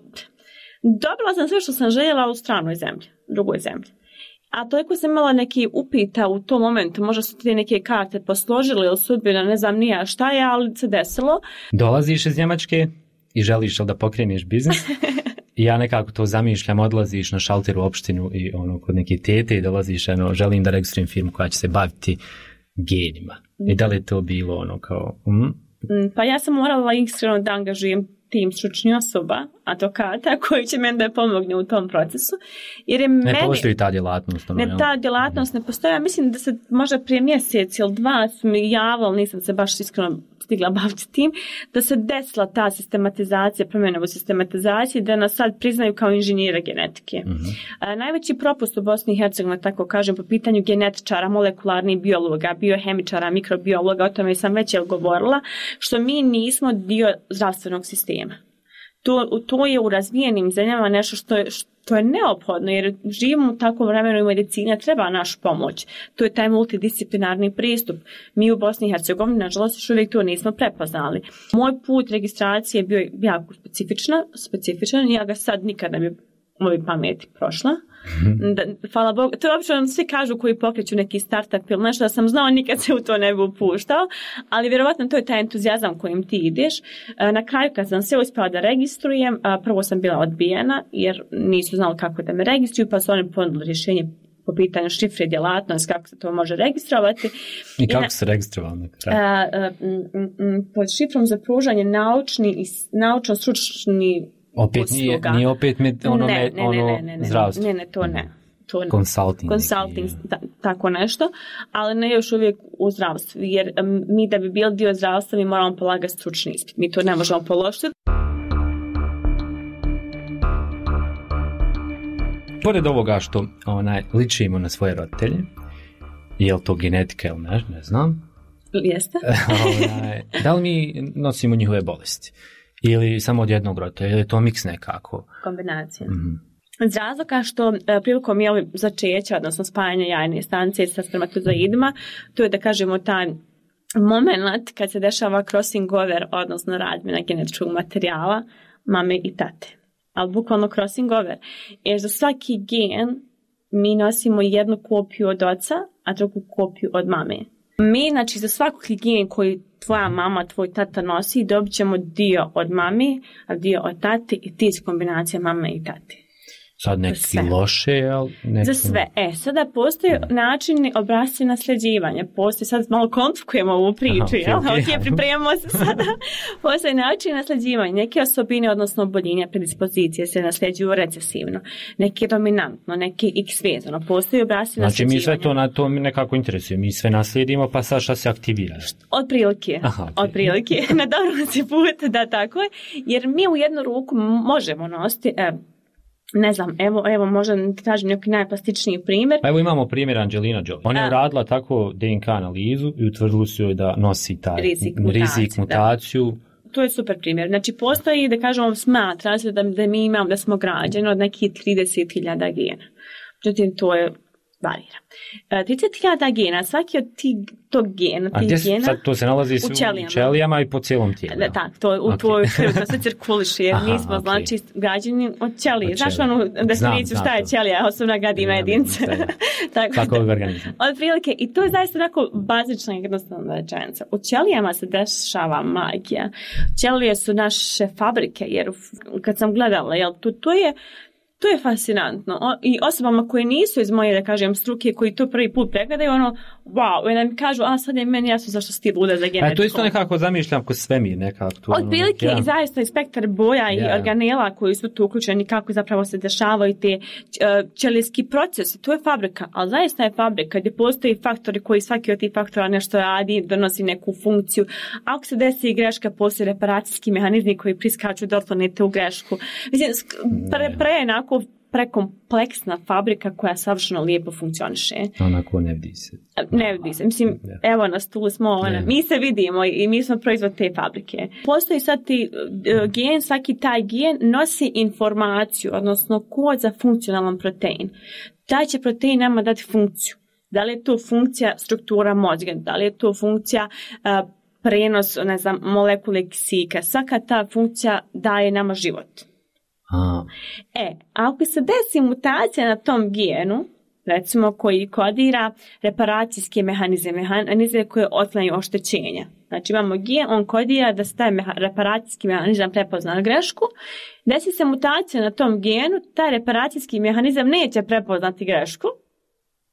Speaker 12: dobila sam sve što sam željela u stranoj zemlji, drugoj zemlji. A toliko sam imala neki upita u tom momentu, možda su ti neke karte posložile ili sudbina, ne znam nija šta je, ali se desilo.
Speaker 11: Dolaziš iz Njemačke i želiš da pokreneš biznis. I ja nekako to zamišljam, odlaziš na šalter u opštinu i ono kod neke tete i dolaziš, ono, želim da registrujem firmu koja će se baviti genima. I da li je to bilo ono kao... Mm?
Speaker 12: Pa ja sam morala iskreno da angažujem tim stručni osoba, advokata, koji će meni da pomogne u tom procesu. Jer je ne meni,
Speaker 11: postoji ta djelatnost. Ono,
Speaker 12: ne, ta djelatnost ne postoji. Ja mislim da se možda prije mjesec ili dva su mi javili, nisam se baš iskreno stigla baviti tim, da se desila ta sistematizacija, promjena u sistematizaciji, da nas sad priznaju kao inženjera genetike. Mm-hmm. A, najveći propust u Bosni i Hercegovini, tako kažem, po pitanju genetičara, molekularnih biologa, biohemičara, mikrobiologa, o tome sam već govorila, što mi nismo dio zdravstvenog sistema. To, to je u razvijenim zemljama nešto što je, što je neophodno, jer živimo u takvom vremenu i medicina treba našu pomoć. To je taj multidisciplinarni pristup. Mi u Bosni i Hercegovini, nažalost, još uvijek to nismo prepoznali. Moj put registracije je bio jako specifična, specifičan, ja ga sad nikad ne bi u ovoj pameti prošla. Da, hvala Bogu, to je obično svi kažu koji pokreću neki startup ili nešto, da sam znao nikad se u to ne bi upuštao, ali vjerovatno to je taj entuzijazam kojim ti ideš. Na kraju kad sam se uspjela da registrujem, prvo sam bila odbijena jer nisu znali kako da me registruju, pa su oni ponudili rješenje po pitanju šifre djelatnost, kako se to može registrovati.
Speaker 11: I kako se registrovali na kraju?
Speaker 12: Pod šifrom za pružanje naučni i naučno-stručni
Speaker 11: opet nije, nije opet med, ono,
Speaker 12: ne, ne,
Speaker 11: ono
Speaker 12: ne, ne, ne,
Speaker 11: zdravstvo.
Speaker 12: Ne, ne, to ne. To ne.
Speaker 11: Consulting.
Speaker 12: Consulting, ta, tako nešto, ali ne još uvijek u zdravstvu, jer um, mi da bi bili dio zdravstva mi moramo polagati stručni ispit. Mi to ne možemo položiti.
Speaker 11: Pored ovoga što onaj, ličimo na svoje roditelje, je li to genetika ili ne, ne znam.
Speaker 12: Jeste.
Speaker 11: onaj, da li mi nosimo njihove bolesti? Ili samo od jednog roditelja, ili je to miks nekako?
Speaker 12: Kombinacija.
Speaker 11: Mm-hmm.
Speaker 12: Iz razloga što prilikom je začeća, odnosno spajanja jajne stanice sa spermatozoidima, to je da kažemo taj moment kad se dešava crossing over, odnosno razmjena genetičkog materijala mame i tate. Ali bukvalno crossing over. Jer za svaki gen mi nosimo jednu kopiju od oca, a drugu kopiju od mame. Mi, znači, za svakog gen koji tvoja mama, tvoj tata nosi, dobit ćemo dio od mami, a dio od tate i ti su kombinacija mame i tate.
Speaker 11: Sad neki loše, ali neki...
Speaker 12: Za sve. E, sada postoje načini obrasci nasljeđivanja. Postoje, sad malo konfukujemo ovu priču, aha, jel? Okay, okay, pripremamo se sada. Postoje načini nasljeđivanja. Neke osobine, odnosno oboljenja, predispozicije se nasljeđuju recesivno. Neke dominantno, neke x vezano. Postoje obrasci
Speaker 11: znači,
Speaker 12: nasljeđivanja.
Speaker 11: Znači mi sve to na to nekako interesuje. Mi sve naslijedimo, pa sad šta se aktivira?
Speaker 12: Od prilike. Aha, okay. Od prilike. Na dobro si put, da tako je. Jer mi u jednu ruku možemo nositi... E, ne znam, evo, evo možda kažem neki najplastičniji primjer.
Speaker 11: Pa evo imamo primjer Angelina Jolie. Ona je uradila tako D N K analizu i utvrdili su joj da nosi taj
Speaker 12: rizik, mutaciju.
Speaker 11: rizik mutaciju.
Speaker 12: Da. To je super primjer. Znači postoji, da kažemo, smatra se da, da mi imamo, da smo građani od nekih trideset hiljada gena. Međutim, to je varira. trideset hiljada gena, svaki od tih tog gena,
Speaker 11: tih
Speaker 12: gena
Speaker 11: sad to se nalazi u ćelijama, ćelijama i po cijelom tijelu.
Speaker 12: Da, tak, to u okay. tvojoj krvi, to se cirkuliše, jer mi smo, okay. znači, građani od ćelije. Znaš onu definiciju šta je ćelija, osobna gradiva jedinca. Tako,
Speaker 11: tako je organizam.
Speaker 12: Od prilike, i to je zaista onako bazična i jednostavna rečenica. U ćelijama se dešava magija. Ćelije su naše fabrike, jer kad sam gledala, jel, to, to je To je fascinantno. O, i osobama koje nisu iz moje, da kažem, struke, koji to prvi put pregledaju, ono, wow, i da mi kažu, a sad je meni jasno zašto si ti luda za genetiku.
Speaker 11: A to isto nekako zamišljam ko svemir, nekako. Tu,
Speaker 12: od prilike ono, i zaista i spektar boja yeah. i organela koji su tu uključeni, kako zapravo se dešavaju te ćelijski procesi. To je fabrika, ali zaista je fabrika gdje postoji faktori koji svaki od tih faktora nešto radi, donosi neku funkciju. A ako se desi i greška, postoji reparacijski mehanizmi koji priskaču da otklone tu grešku. Mislim, pre, pre onako prekompleksna fabrika koja savršeno lijepo funkcioniše.
Speaker 11: Onako ne vidi se.
Speaker 12: Ne vidi se. Mislim, ne. Evo na stulu smo, ona, mi se vidimo i mi smo proizvod te fabrike. Postoji sad ti uh, gen, svaki taj gen nosi informaciju, odnosno kod za funkcionalan protein. Taj će protein nama dati funkciju. Da li je to funkcija struktura mozga, da li je to funkcija uh, prenos, ne znam, molekule kisika. Svaka ta funkcija daje nama život.
Speaker 11: A.
Speaker 12: E, ako se desi mutacija na tom genu, recimo koji kodira reparacijske mehanizme, mehanizme koje otklanjaju oštećenja. Znači imamo gen, on kodira da se taj meha, reparacijski mehanizam prepozna grešku, desi se mutacija na tom genu, taj reparacijski mehanizam neće prepoznati grešku,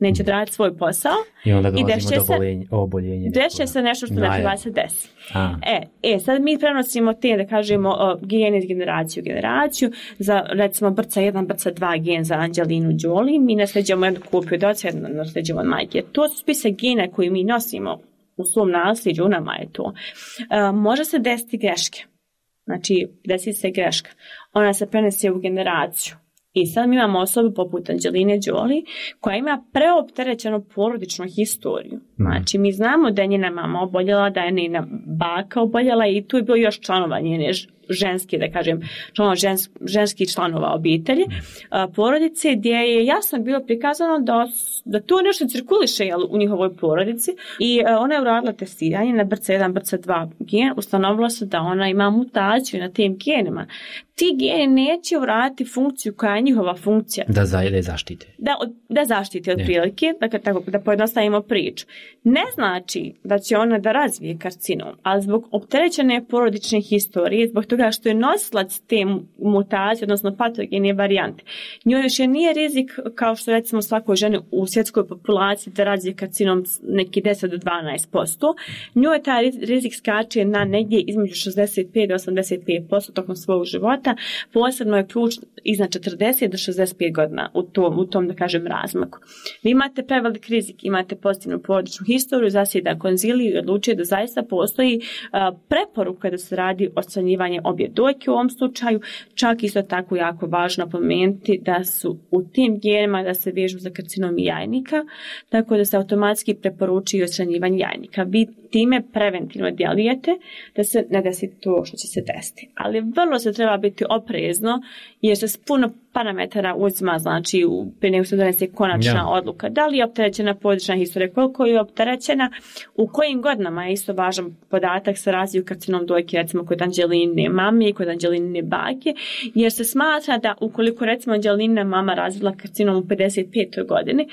Speaker 12: neće da radi svoj posao.
Speaker 11: I onda dolazimo do boljenja, oboljenja.
Speaker 12: Deše se nešto što ne treba se desi.
Speaker 11: A.
Speaker 12: E, e, sad mi prenosimo te, da kažemo, gene iz generaciju u generaciju, za recimo brca jedan, brca dva gen za Angelinu Jolie, mi nasljeđujemo jednu kopiju od oca, jednu nasljeđujemo od majke. To su spise gene koje mi nosimo u svom nasljeđu, u nama je to. E, može se desiti greške. Znači, desi se greška. Ona se prenese u generaciju. I sad mi imamo osobu poput Angeline Jolie koja ima preopterećenu porodičnu historiju. Znači, mi znamo da je njena mama oboljela, da je njena baka oboljela i tu je bilo još članova njene ženske, da kažem, članova žens, ženskih članova obitelji, a, porodice, gdje je jasno bilo prikazano da, da to nešto cirkuliše jel, u njihovoj porodici i a, ona je uradila testiranje na B R C A jedan, B R C A dva gen, ustanovilo se da ona ima mutaciju na tim genima. Ti geni neće uraditi funkciju koja je njihova funkcija.
Speaker 11: Da, za, da zaštite.
Speaker 12: Da, da zaštite od prilike, dakle, tako da pojednostavimo priču. Ne znači da će ona da razvije karcinom, ali zbog opterećene porodične historije, zbog toga što je nosilac te mutacije, odnosno patogene varijante, njoj još je nije rizik kao što recimo svakoj ženi u svjetskoj populaciji da razvije karcinom neki deset do dvanaest posto, njoj taj rizik skače na negdje između šezdeset pet do osamdeset pet posto tokom svog života, posebno je ključ iznad četrdeset do šezdeset pet godina u tom, u tom da kažem razmaku. Vi imate prevelik rizik, imate pozitivnu porodičnu historiju, zasjeda konziliju i odlučuje da zaista postoji a, preporuka da se radi odstranjivanje obje dojke u ovom slučaju, čak isto tako jako važno pomenuti da su u tim genima da se vežu za karcinom jajnika, tako da se automatski preporučuje odstranjivanje jajnika. Vi time preventivno djelujete da se ne desi to što će se desiti. Ali vrlo se treba biti oprezno jer se s puno parametara uzima, znači prije nego se donese konačna ja. odluka. Da li je opterećena porodična historija, koliko je opterećena, u kojim godinama je isto važan podatak sa razviju karcinom dojke, recimo kod Angeline mame i kod Angeline bake, jer se smatra da ukoliko recimo Angelina mama razvila karcinom u pedeset petoj godini,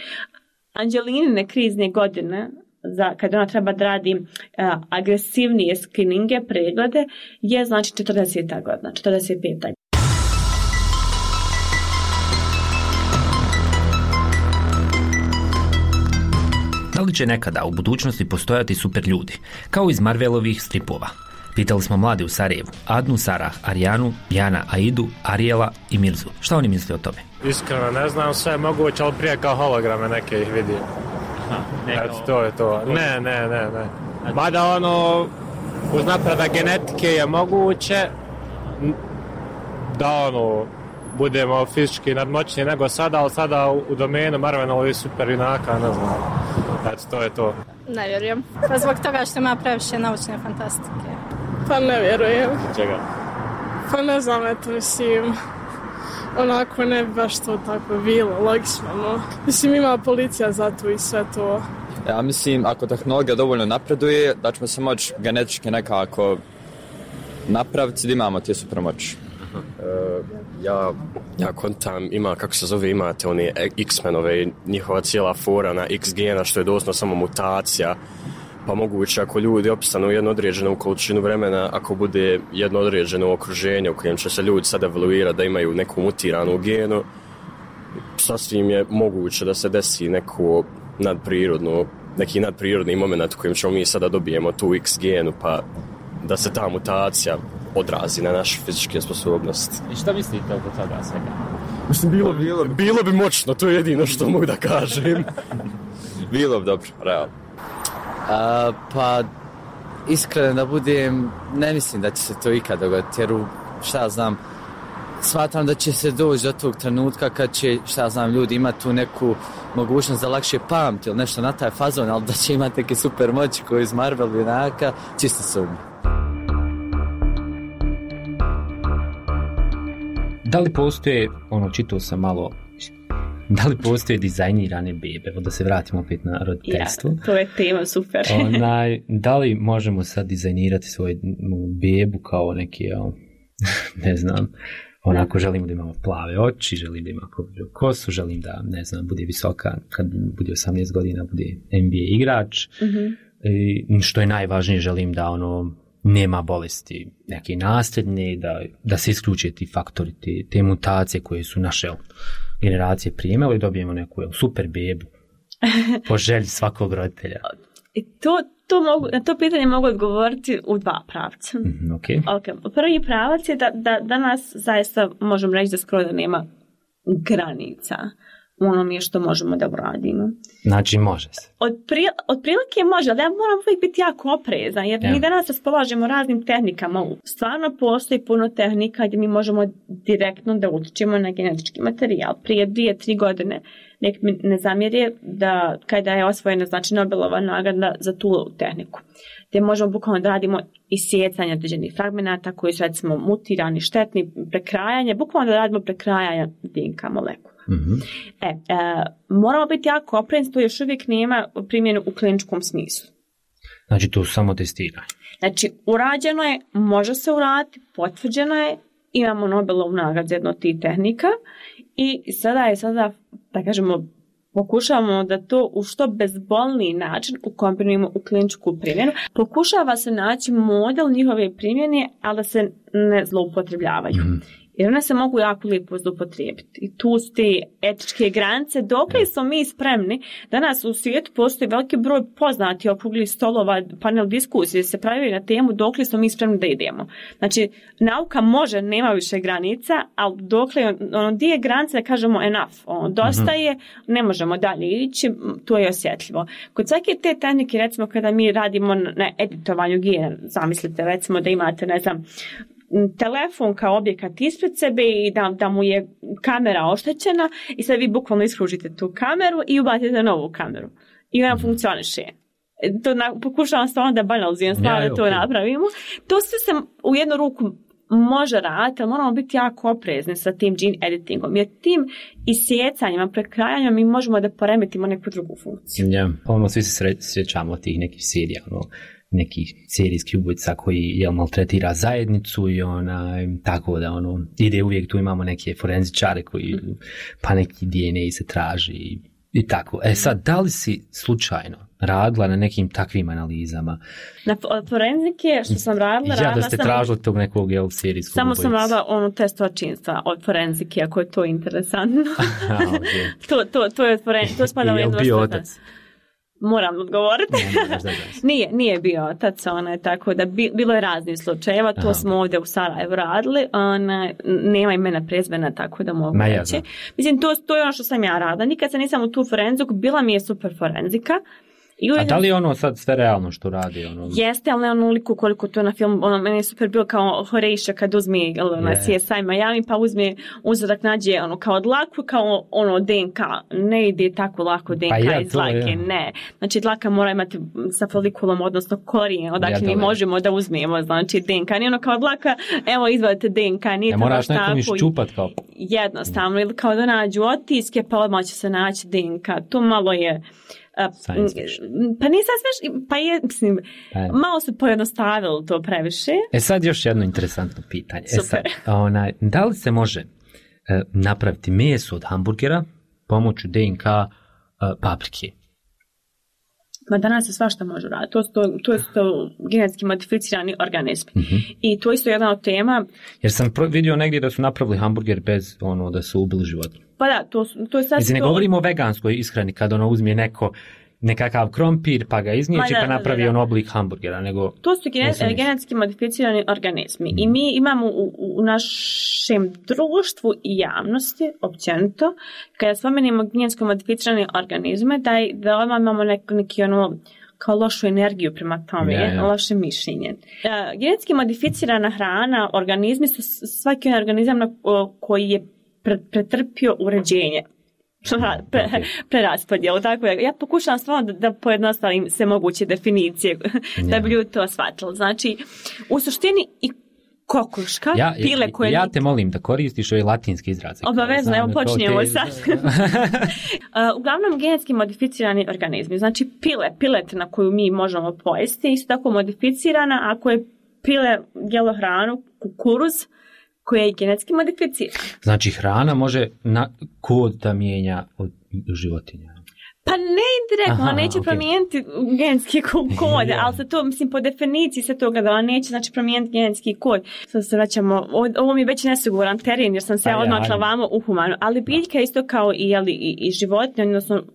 Speaker 12: Angeline krizne godine za kad ona treba da radi uh, agresivnije skrininge, preglede, je znači četrdeseta godina, četrdeset peta.
Speaker 11: Da li će nekada u budućnosti postojati super ljudi, kao iz Marvelovih stripova? Pitali smo mlade u Sarajevu, Adnu, Sarah, Arijanu, Jana, Aidu, Arijela i Mirzu. Šta oni misle o tome?
Speaker 13: Iskreno ne znam, sve je moguće, ali prije kao holograme neke ih vidim. Eto, to je to. Ne, ne, ne, ne. Mada ono, uz napredak genetike je moguće da ono, budemo fizički nadmoćniji nego sada, ali sada u domenu Marvelovih super junaka, ne znam. Eto, to je to.
Speaker 14: Ne vjerujem. Pa zbog toga što ima previše naučne fantastike.
Speaker 8: Pa ne vjerujem.
Speaker 13: Čega?
Speaker 8: Pa ne znam, eto, mislim, onako ne bi baš to tako bilo, logično, no. Mislim, ima policija za to i sve to.
Speaker 15: Ja mislim, ako tehnologija dovoljno napreduje, da ćemo se moći genetički nekako napraviti da imamo te supermoći.
Speaker 16: Uh, ja, ja kontam, ima, kako se zove, imate oni X-menove, njihova cijela fora na X gena, što je doslovno samo mutacija, pa moguće ako ljudi opstanu u jednu određenu količinu vremena, ako bude jedno određeno okruženje u kojem će se ljudi sad evoluirati da imaju neku mutiranu genu, sasvim je moguće da se desi neku nadprirodnu, neki nadprirodni moment u kojem ćemo mi sada dobijemo tu X genu, pa da se ta mutacija odrazi na naše fizičke sposobnosti.
Speaker 11: I šta mislite oko toga svega?
Speaker 16: Mislim, bilo, bilo, bilo bi moćno, to je jedino što mogu da kažem.
Speaker 15: Bilo bi dobro, realno.
Speaker 17: A, pa, iskreno da budem, ne mislim da će se to ikad dogoditi, jer šta znam, smatram da će se doći do tog trenutka kad će, šta znam, ljudi imati tu neku mogućnost da lakše pamti ili nešto na taj fazon, ali da će imati neke super moći koji iz Marvel junaka, čisto sumnje.
Speaker 11: Da li postoje, ono, čitao sam malo, da li postoje dizajnirane bebe? Da se vratimo opet na roditeljstvo.
Speaker 12: Ja, to je tema, super.
Speaker 11: Onaj, da li možemo sad dizajnirati svoju bebu kao neki, ne znam, onako želim da ima plave oči, želim da ima povriju kosu, želim da, ne znam, bude visoka, kad bude osamnaest godina, bude N B A igrač. Mm-hmm. I, što je najvažnije, želim da ono, nema bolesti neke nasljedne, da, da se isključe ti faktori, te, te mutacije koje su naše generacije primele i dobijemo neku super bebu Po želji svakog roditelja.
Speaker 12: I to, to mogu, na to pitanje mogu odgovoriti u dva pravca.
Speaker 11: Mm, okay.
Speaker 12: Okay. Prvi pravac je da, da danas zaista možemo reći da skoro da nema granica u onome što možemo da uradimo.
Speaker 11: Znači može se.
Speaker 12: Od, pri, od prilike može, ali ja moram uvijek biti jako oprezan, jer ja. mi danas raspolažemo raznim tehnikama. Stvarno postoji puno tehnika gdje mi možemo direktno da utičemo na genetički materijal. Prije dvije, tri godine nek mi ne zamjeri da kada je osvojena znači Nobelova nagrada za tu tehniku, gdje možemo bukvalno da radimo isjecanje određenih fragmenata koji su recimo mutirani, štetni, prekrajanje, bukvalno da radimo prekrajanje D N K molekula. Mm-hmm. E, e, moramo biti jako oprezni, to još uvijek nema primjenu u kliničkom smislu.
Speaker 11: Znači to samo testiranje.
Speaker 12: Znači urađeno je, može se uraditi, potvrđeno je, imamo Nobelovu nagradu za jednu od tih tehnika i sada je sada, da kažemo, pokušavamo da to u što bezbolniji način ukombinujemo u kliničku primjenu. Pokušava se naći model njihove primjene, ali da se ne zloupotrebljavaju. Mm. Jer one se mogu jako lijepo zloupotrijebiti. I tu su te etičke granice. Dokle smo mi spremni? Danas u svijetu postoji veliki broj poznati okruglih stolova, panel diskusije se pravi na temu dokle smo mi spremni da idemo. Znači, nauka može, nema više granica, ali dokle, ono, gdje je granica da kažemo enough, ono, dosta je, ne možemo dalje ići, to je osjetljivo. Kod svake te tehnike, recimo, kada mi radimo na editovanju gena, zamislite, recimo, da imate, ne znam, telefon kao objekat ispred sebe i da, da mu je kamera oštećena i sad vi bukvalno iskružite tu kameru i ubacite novu kameru. I ona funkcioniše. To na, pokušavam stvarno da banalizujem stvarno ja, da to okay. napravimo. To sve se u jednu ruku može raditi, ali moramo biti jako oprezni sa tim gene editingom. Jer tim isjecanjima, prekrajanjima mi možemo da poremetimo neku drugu funkciju.
Speaker 11: Ja, ono svi se sjećamo tih nekih serija, ono, nekih serijskih ubojica koji jel, maltretira zajednicu i onaj, tako da ono, ide uvijek tu imamo neke forenzičare koji pa neki D N A se traži i, i tako. E sad, da li si slučajno radila na nekim takvim analizama?
Speaker 12: Na forenzike što sam radila...
Speaker 11: Ja da ste sam, tražili tog nekog jel, serijskog
Speaker 12: samo
Speaker 11: ubojica.
Speaker 12: Samo sam radila ono test očinstva od forenzike, ako je to interesantno.
Speaker 11: Aha, okay.
Speaker 12: to, to, to je forenzike, to spada u jednu vrstu. Moram odgovoriti. nije, nije bio otac, ona, tako da bi, bilo je raznih slučajeva, to Aha. smo ovdje u Sarajevu radili, ona, nema imena prezmena, tako da mogu reći. Mislim, to, to je ono što sam ja radila. Nikad se nisam u tu forenziku, bila mi je super forenzika. I
Speaker 11: a da li je ono sad sve realno što radi? Ono...
Speaker 12: Jeste, ali ne onoliko koliko to na film, ono, meni je super bilo kao Horatio kad uzme na C S I Miami, pa uzme uzorak, nađe ono, kao dlaku, kao ono D N K, ne ide tako lako D N K pa ja, iz dlake, ja. ne. Znači dlaka mora imati sa folikulom, odnosno korijen, odakle ja, mi možemo da uzmemo, znači D N K, nije ono kao dlaka, evo izvadite D N K, nije ja, to baš tako.
Speaker 11: Moraš nekom iščupat kao...
Speaker 12: Jednostavno, ili kao da nađu otiske, pa odmah će se naći D N K, to malo je... Pa nisam sve, pa je, mislim, pa malo su pojednostavili to previše.
Speaker 11: E sad još jedno interesantno pitanje.
Speaker 12: Super.
Speaker 11: E sad, onaj, da li se može e, napraviti meso od hamburgera pomoću D N K e, paprike?
Speaker 12: Ma danas se svašta može raditi. To su to, to, to genetski modificirani organizmi. Mm-hmm. I to isto jedna od tema.
Speaker 11: Jer sam vidio negdje da su napravili hamburger bez ono da su ubili životinju.
Speaker 12: Pa da, to, to je sad...
Speaker 11: Mislim, ne
Speaker 12: to...
Speaker 11: govorimo o veganskoj ishrani kad ono uzme neko nekakav krompir pa ga izniječi pa napravi da, da. on oblik hamburgera. Nego,
Speaker 12: to su genet, genetski modificirani organizmi. Mm. I mi imamo u, u našem društvu i javnosti, općenito, kada spomenimo genetsko modificirane organizme, da, da odmah imamo neki, neki ono, kao lošu energiju prema tome, ja, ja. loše mišljenje. Uh, genetski modificirana hrana, organizmi su svaki organizam na, koji je pre, pretrpio uređenje. Pre, preraspodjelu, tako je. Ja pokušavam stvarno da, da pojednostavim sve moguće definicije yeah. da bi ljudi to shvatili. Znači, u suštini i kokoška,
Speaker 11: ja,
Speaker 12: pile koje...
Speaker 11: Ja te molim da koristiš ove latinske izraze.
Speaker 12: Obavezno, evo počinjemo te... sad. Uglavnom, genetski modificirani organizmi, znači pile, piletina koju mi možemo pojesti, isto tako modificirana, ako je pile jelo hranu, kukuruz, koja je genetski modificirana.
Speaker 11: Znači hrana može na kod da mijenja od životinja?
Speaker 12: Pa ne indirektno, ona neće okay. promijeniti genetski kod, yeah. ali se to, mislim, po definiciji se toga da ona neće, znači, promijeniti genetski kod. Sad se vraćamo, ovo mi je već nesiguran teren, jer sam se ja odmakla vamo u humanu, ali biljka isto kao i, jeli, i, i životinja, odnosno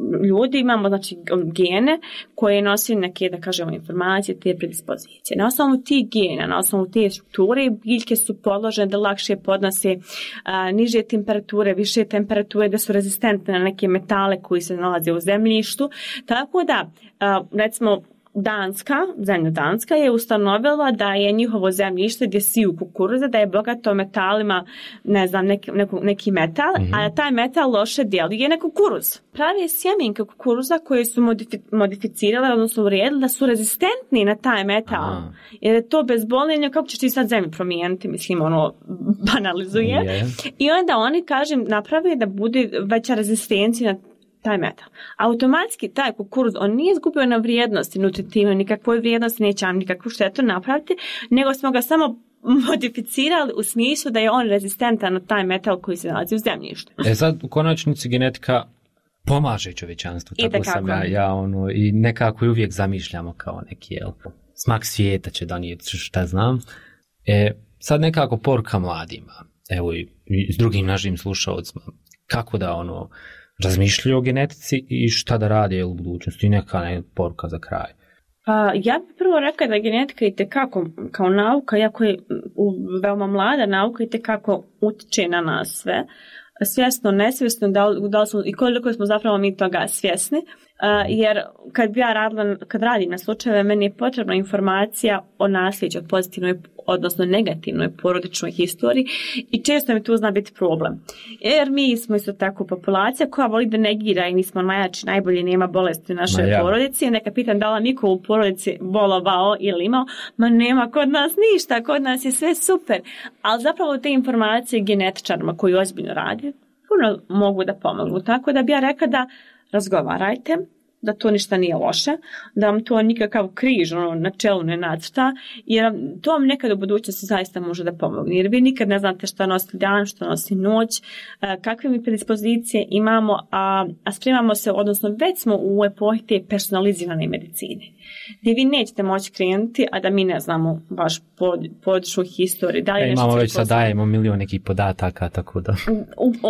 Speaker 12: ljudi imamo znači gene koje nosi neke, da kažemo, informacije, te predispozicije. Na osnovu tih gena, na osnovu te strukture, biljke su podložene da lakše podnose a, niže temperature, više temperature, da su rezistentne na neke metale koji se nalaze u zemljištu. Tako da, a, recimo, Danska, zemlja Danska je ustanovila da je njihovo zemljište gdje siju kukuruza, da je bogato metalima, ne znam, neki, neki metal, mm-hmm. a taj metal loše djeluje na kukuruz. Pravi je sjemenke kukuruza koje su modifi, modificirale, odnosno uredile da su rezistentni na taj metal. Aha. Jer je to bezboljenje, kako ćeš ti sad zemlju promijeniti, mislim, ono, banalizuje. Yeah. I onda oni, kažem, naprave da bude veća rezistencija na taj metal. Automatski taj kukuruz, on nije izgubio na vrijednosti, nutritivno, nikakvoj vrijednosti, neće vam nikakvu štetu napraviti, nego smo ga samo modificirali u smislu da je on rezistentan na taj metal koji se nalazi u zemljištu.
Speaker 2: E sad, u konačnici genetika pomaže čovječanstvu, tako sam ja, ja ono, i nekako i uvijek zamišljamo kao neki, jel, smak svijeta će donijeti, šta znam. E, sad nekako poruka mladima, evo i, i s drugim našim slušalcima, kako da ono, razmišljaju o genetici i šta da rade u budućnosti i neka ne, poruka za kraj.
Speaker 12: Pa, ja bih prvo rekla da genetika i tekako kao nauka, iako je veoma mlada nauka, i tekako utiče na nas sve. Svjesno, nesvjesno, da, da smo, i koliko smo zapravo mi toga svjesni. Uh, jer kad bi ja radila, kad radim na slučajeve, meni je potrebna informacija o nasljeđu, pozitivnoj, odnosno negativnoj porodičnoj historiji i često mi tu zna biti problem. Jer mi smo isto tako populacija koja voli da negira i mi smo najjači, najbolji, nema bolesti u našoj ja. porodici. Neka pitam da li niko u porodici bolovao ili imao, ma nema kod nas ništa, kod nas je sve super. Ali zapravo te informacije genetičarima koji ozbiljno radi, puno mogu da pomognu. Tako da bi ja rekla da razgovarajte, da to ništa nije loše, da vam to nikakav križ ono, na čelu ne nacrta, jer to vam nekad u budućnosti zaista može da pomogne. Jer vi nikad ne znate šta nosi dan, šta nosi noć, kakve mi predispozicije imamo, a, a spremamo se, odnosno već smo u epohi te personalizirane medicine, gdje vi nećete moći krenuti, a da mi ne znamo baš pod, područnu historiju. Da li
Speaker 2: e, imamo već sad dajemo milion nekih podataka, tako da...
Speaker 12: U, u,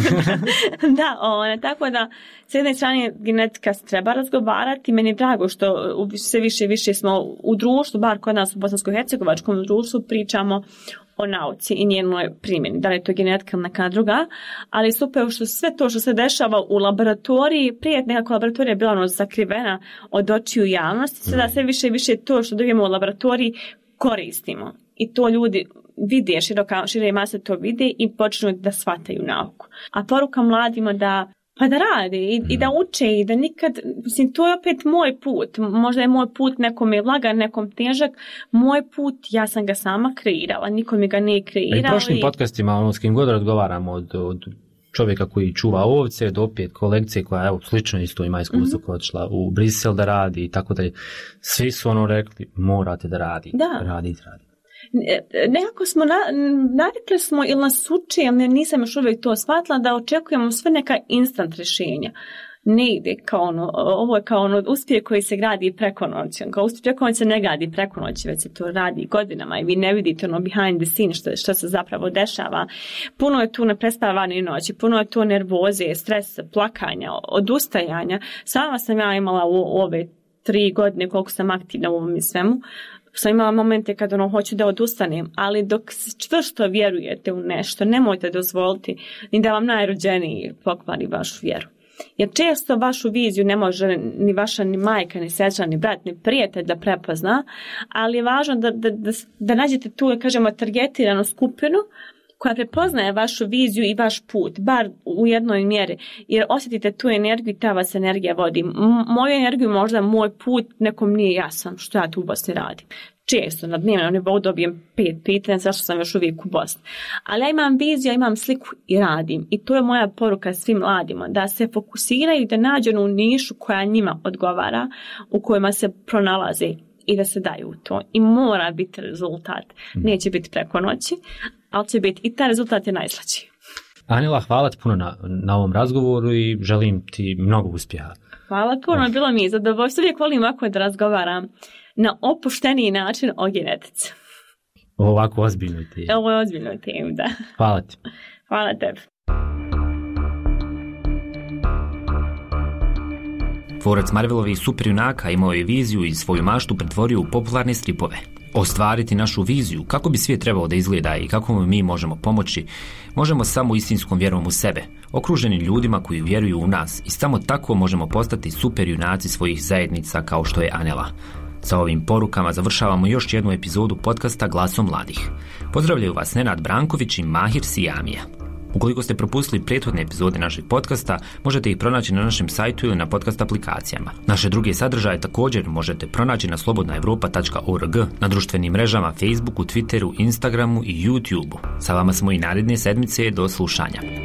Speaker 12: da, one, tako da s jedne strane genetika se treba razgovarati. Meni je drago što sve više i više smo u društvu, bar kod nas u bosansko-hercegovačkom društvu, pričamo o nauci i njenoj primjeni. Da li je to genetika ili neka druga, ali super što sve to što se dešava u laboratoriji, prije nekako laboratorija je bila ono zakrivena od očiju javnosti, sada sve više i više to što dobijemo u laboratoriji koristimo. I to ljudi vide, široka, šire mase to vide i počnu da shvataju nauku. A poruka mladima da pa da rade i, i da uče i da nikad, mislim, to je opet moj put. Možda je moj put nekom je lagan, nekom težak. Moj put, ja sam ga sama kreirala, niko mi ga nije kreirao.
Speaker 2: I prošlim i... podcastima, ono, s kim god razgovaramo od, od čovjeka koji čuva ovce do opet kolegice koja, evo, slično isto ima iskustvo, mm-hmm. koja odšla u Brisel da radi i tako dalje. Svi su ono rekli, morate da radite,
Speaker 12: da.
Speaker 2: radite, radite.
Speaker 12: Nekako smo na, navikli smo ili nas uče, ali nisam još uvijek to shvatila, da očekujemo sve neka instant rješenja. Ne ide kao ono, ovo je kao ono uspjeh koji se gradi preko noći. Kao uspjeh preko noći se ne gradi preko noći, već se to radi godinama i vi ne vidite ono behind the scenes što, što se zapravo dešava. Puno je tu neprespavane noći, puno je tu nervoze, stresa, plakanja, odustajanja. Sama sam ja imala u, u ove tri godine koliko sam aktivna u ovom i svemu. Sam imala momente kad ono hoću da odustanem, ali dok čvrsto vjerujete u nešto, nemojte dozvoliti ni da vam najrođeniji pokvari vašu vjeru. Jer često vašu viziju ne može ni vaša, ni majka, ni sestra, ni brat, ni prijatelj da prepozna, ali je važno da, da, da, da nađete tu, kažemo, targetiranu skupinu koja prepoznaje vašu viziju i vaš put, bar u jednoj mjeri, jer osjetite tu energiju i ta vas energija vodi. M- moju energiju možda moj put nekom nije jasan što ja tu u Bosni radim. Često na dnevnom nivou dobijem pet pitanja zašto sam još uvijek u Bosni. Ali ja imam viziju, ja imam sliku i radim. I to je moja poruka svim mladima, da se fokusiraju i da nađu onu nišu koja njima odgovara, u kojima se pronalaze i da se daju u to. I mora biti rezultat. Neće biti preko noći, ali će biti i taj rezultat je najslađiji.
Speaker 2: Anila, hvala ti puno na, na ovom razgovoru i želim ti mnogo uspjeha.
Speaker 12: Hvala puno, bilo mi je zadovoljstvo. Uvijek volim ovako da razgovaram na opušteniji način o genetici.
Speaker 2: O ovako ozbiljnoj temi.
Speaker 12: Ovo je ozbiljnoj temi, da.
Speaker 2: Hvala ti.
Speaker 12: Hvala tebi.
Speaker 11: Tvorac Marvelovih superjunaka imao je viziju i svoju maštu pretvorio u popularne stripove. Ostvariti našu viziju, kako bi svijet trebao da izgleda i kako mi možemo pomoći, možemo samo istinskom vjerom u sebe, okruženi ljudima koji vjeruju u nas i samo tako možemo postati superjunaci svojih zajednica kao što je Anela. Sa ovim porukama završavamo još jednu epizodu podcasta Glasom mladih. Pozdravljaju vas Nenad Branković i Mahir Sijamija. Ukoliko ste propustili prethodne epizode našeg podcasta, možete ih pronaći na našem sajtu ili na podcast aplikacijama. Naše druge sadržaje također možete pronaći na slobodna evropa tačka org, na društvenim mrežama Facebooku, Twitteru, Instagramu i YouTubeu. Sa vama smo i naredne sedmice, do slušanja.